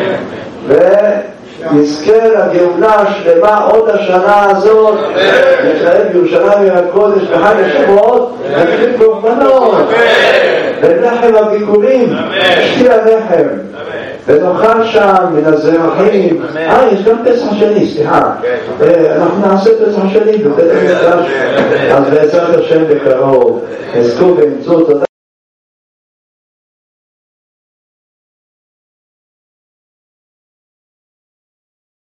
ונזכה לגאולה השלמה עוד השנה הזאת. נתראה בירושלים הקודש בחג השבועות, נקריב קורבנות ולחם הביקורים, שתייה לחם ונאכל שם מן הזרחים. יש גם פסח שני, סליחה, אנחנו נעשה פסח שני בבית המקדש. אז בעזרת השם בקרוב נזכו באמצעות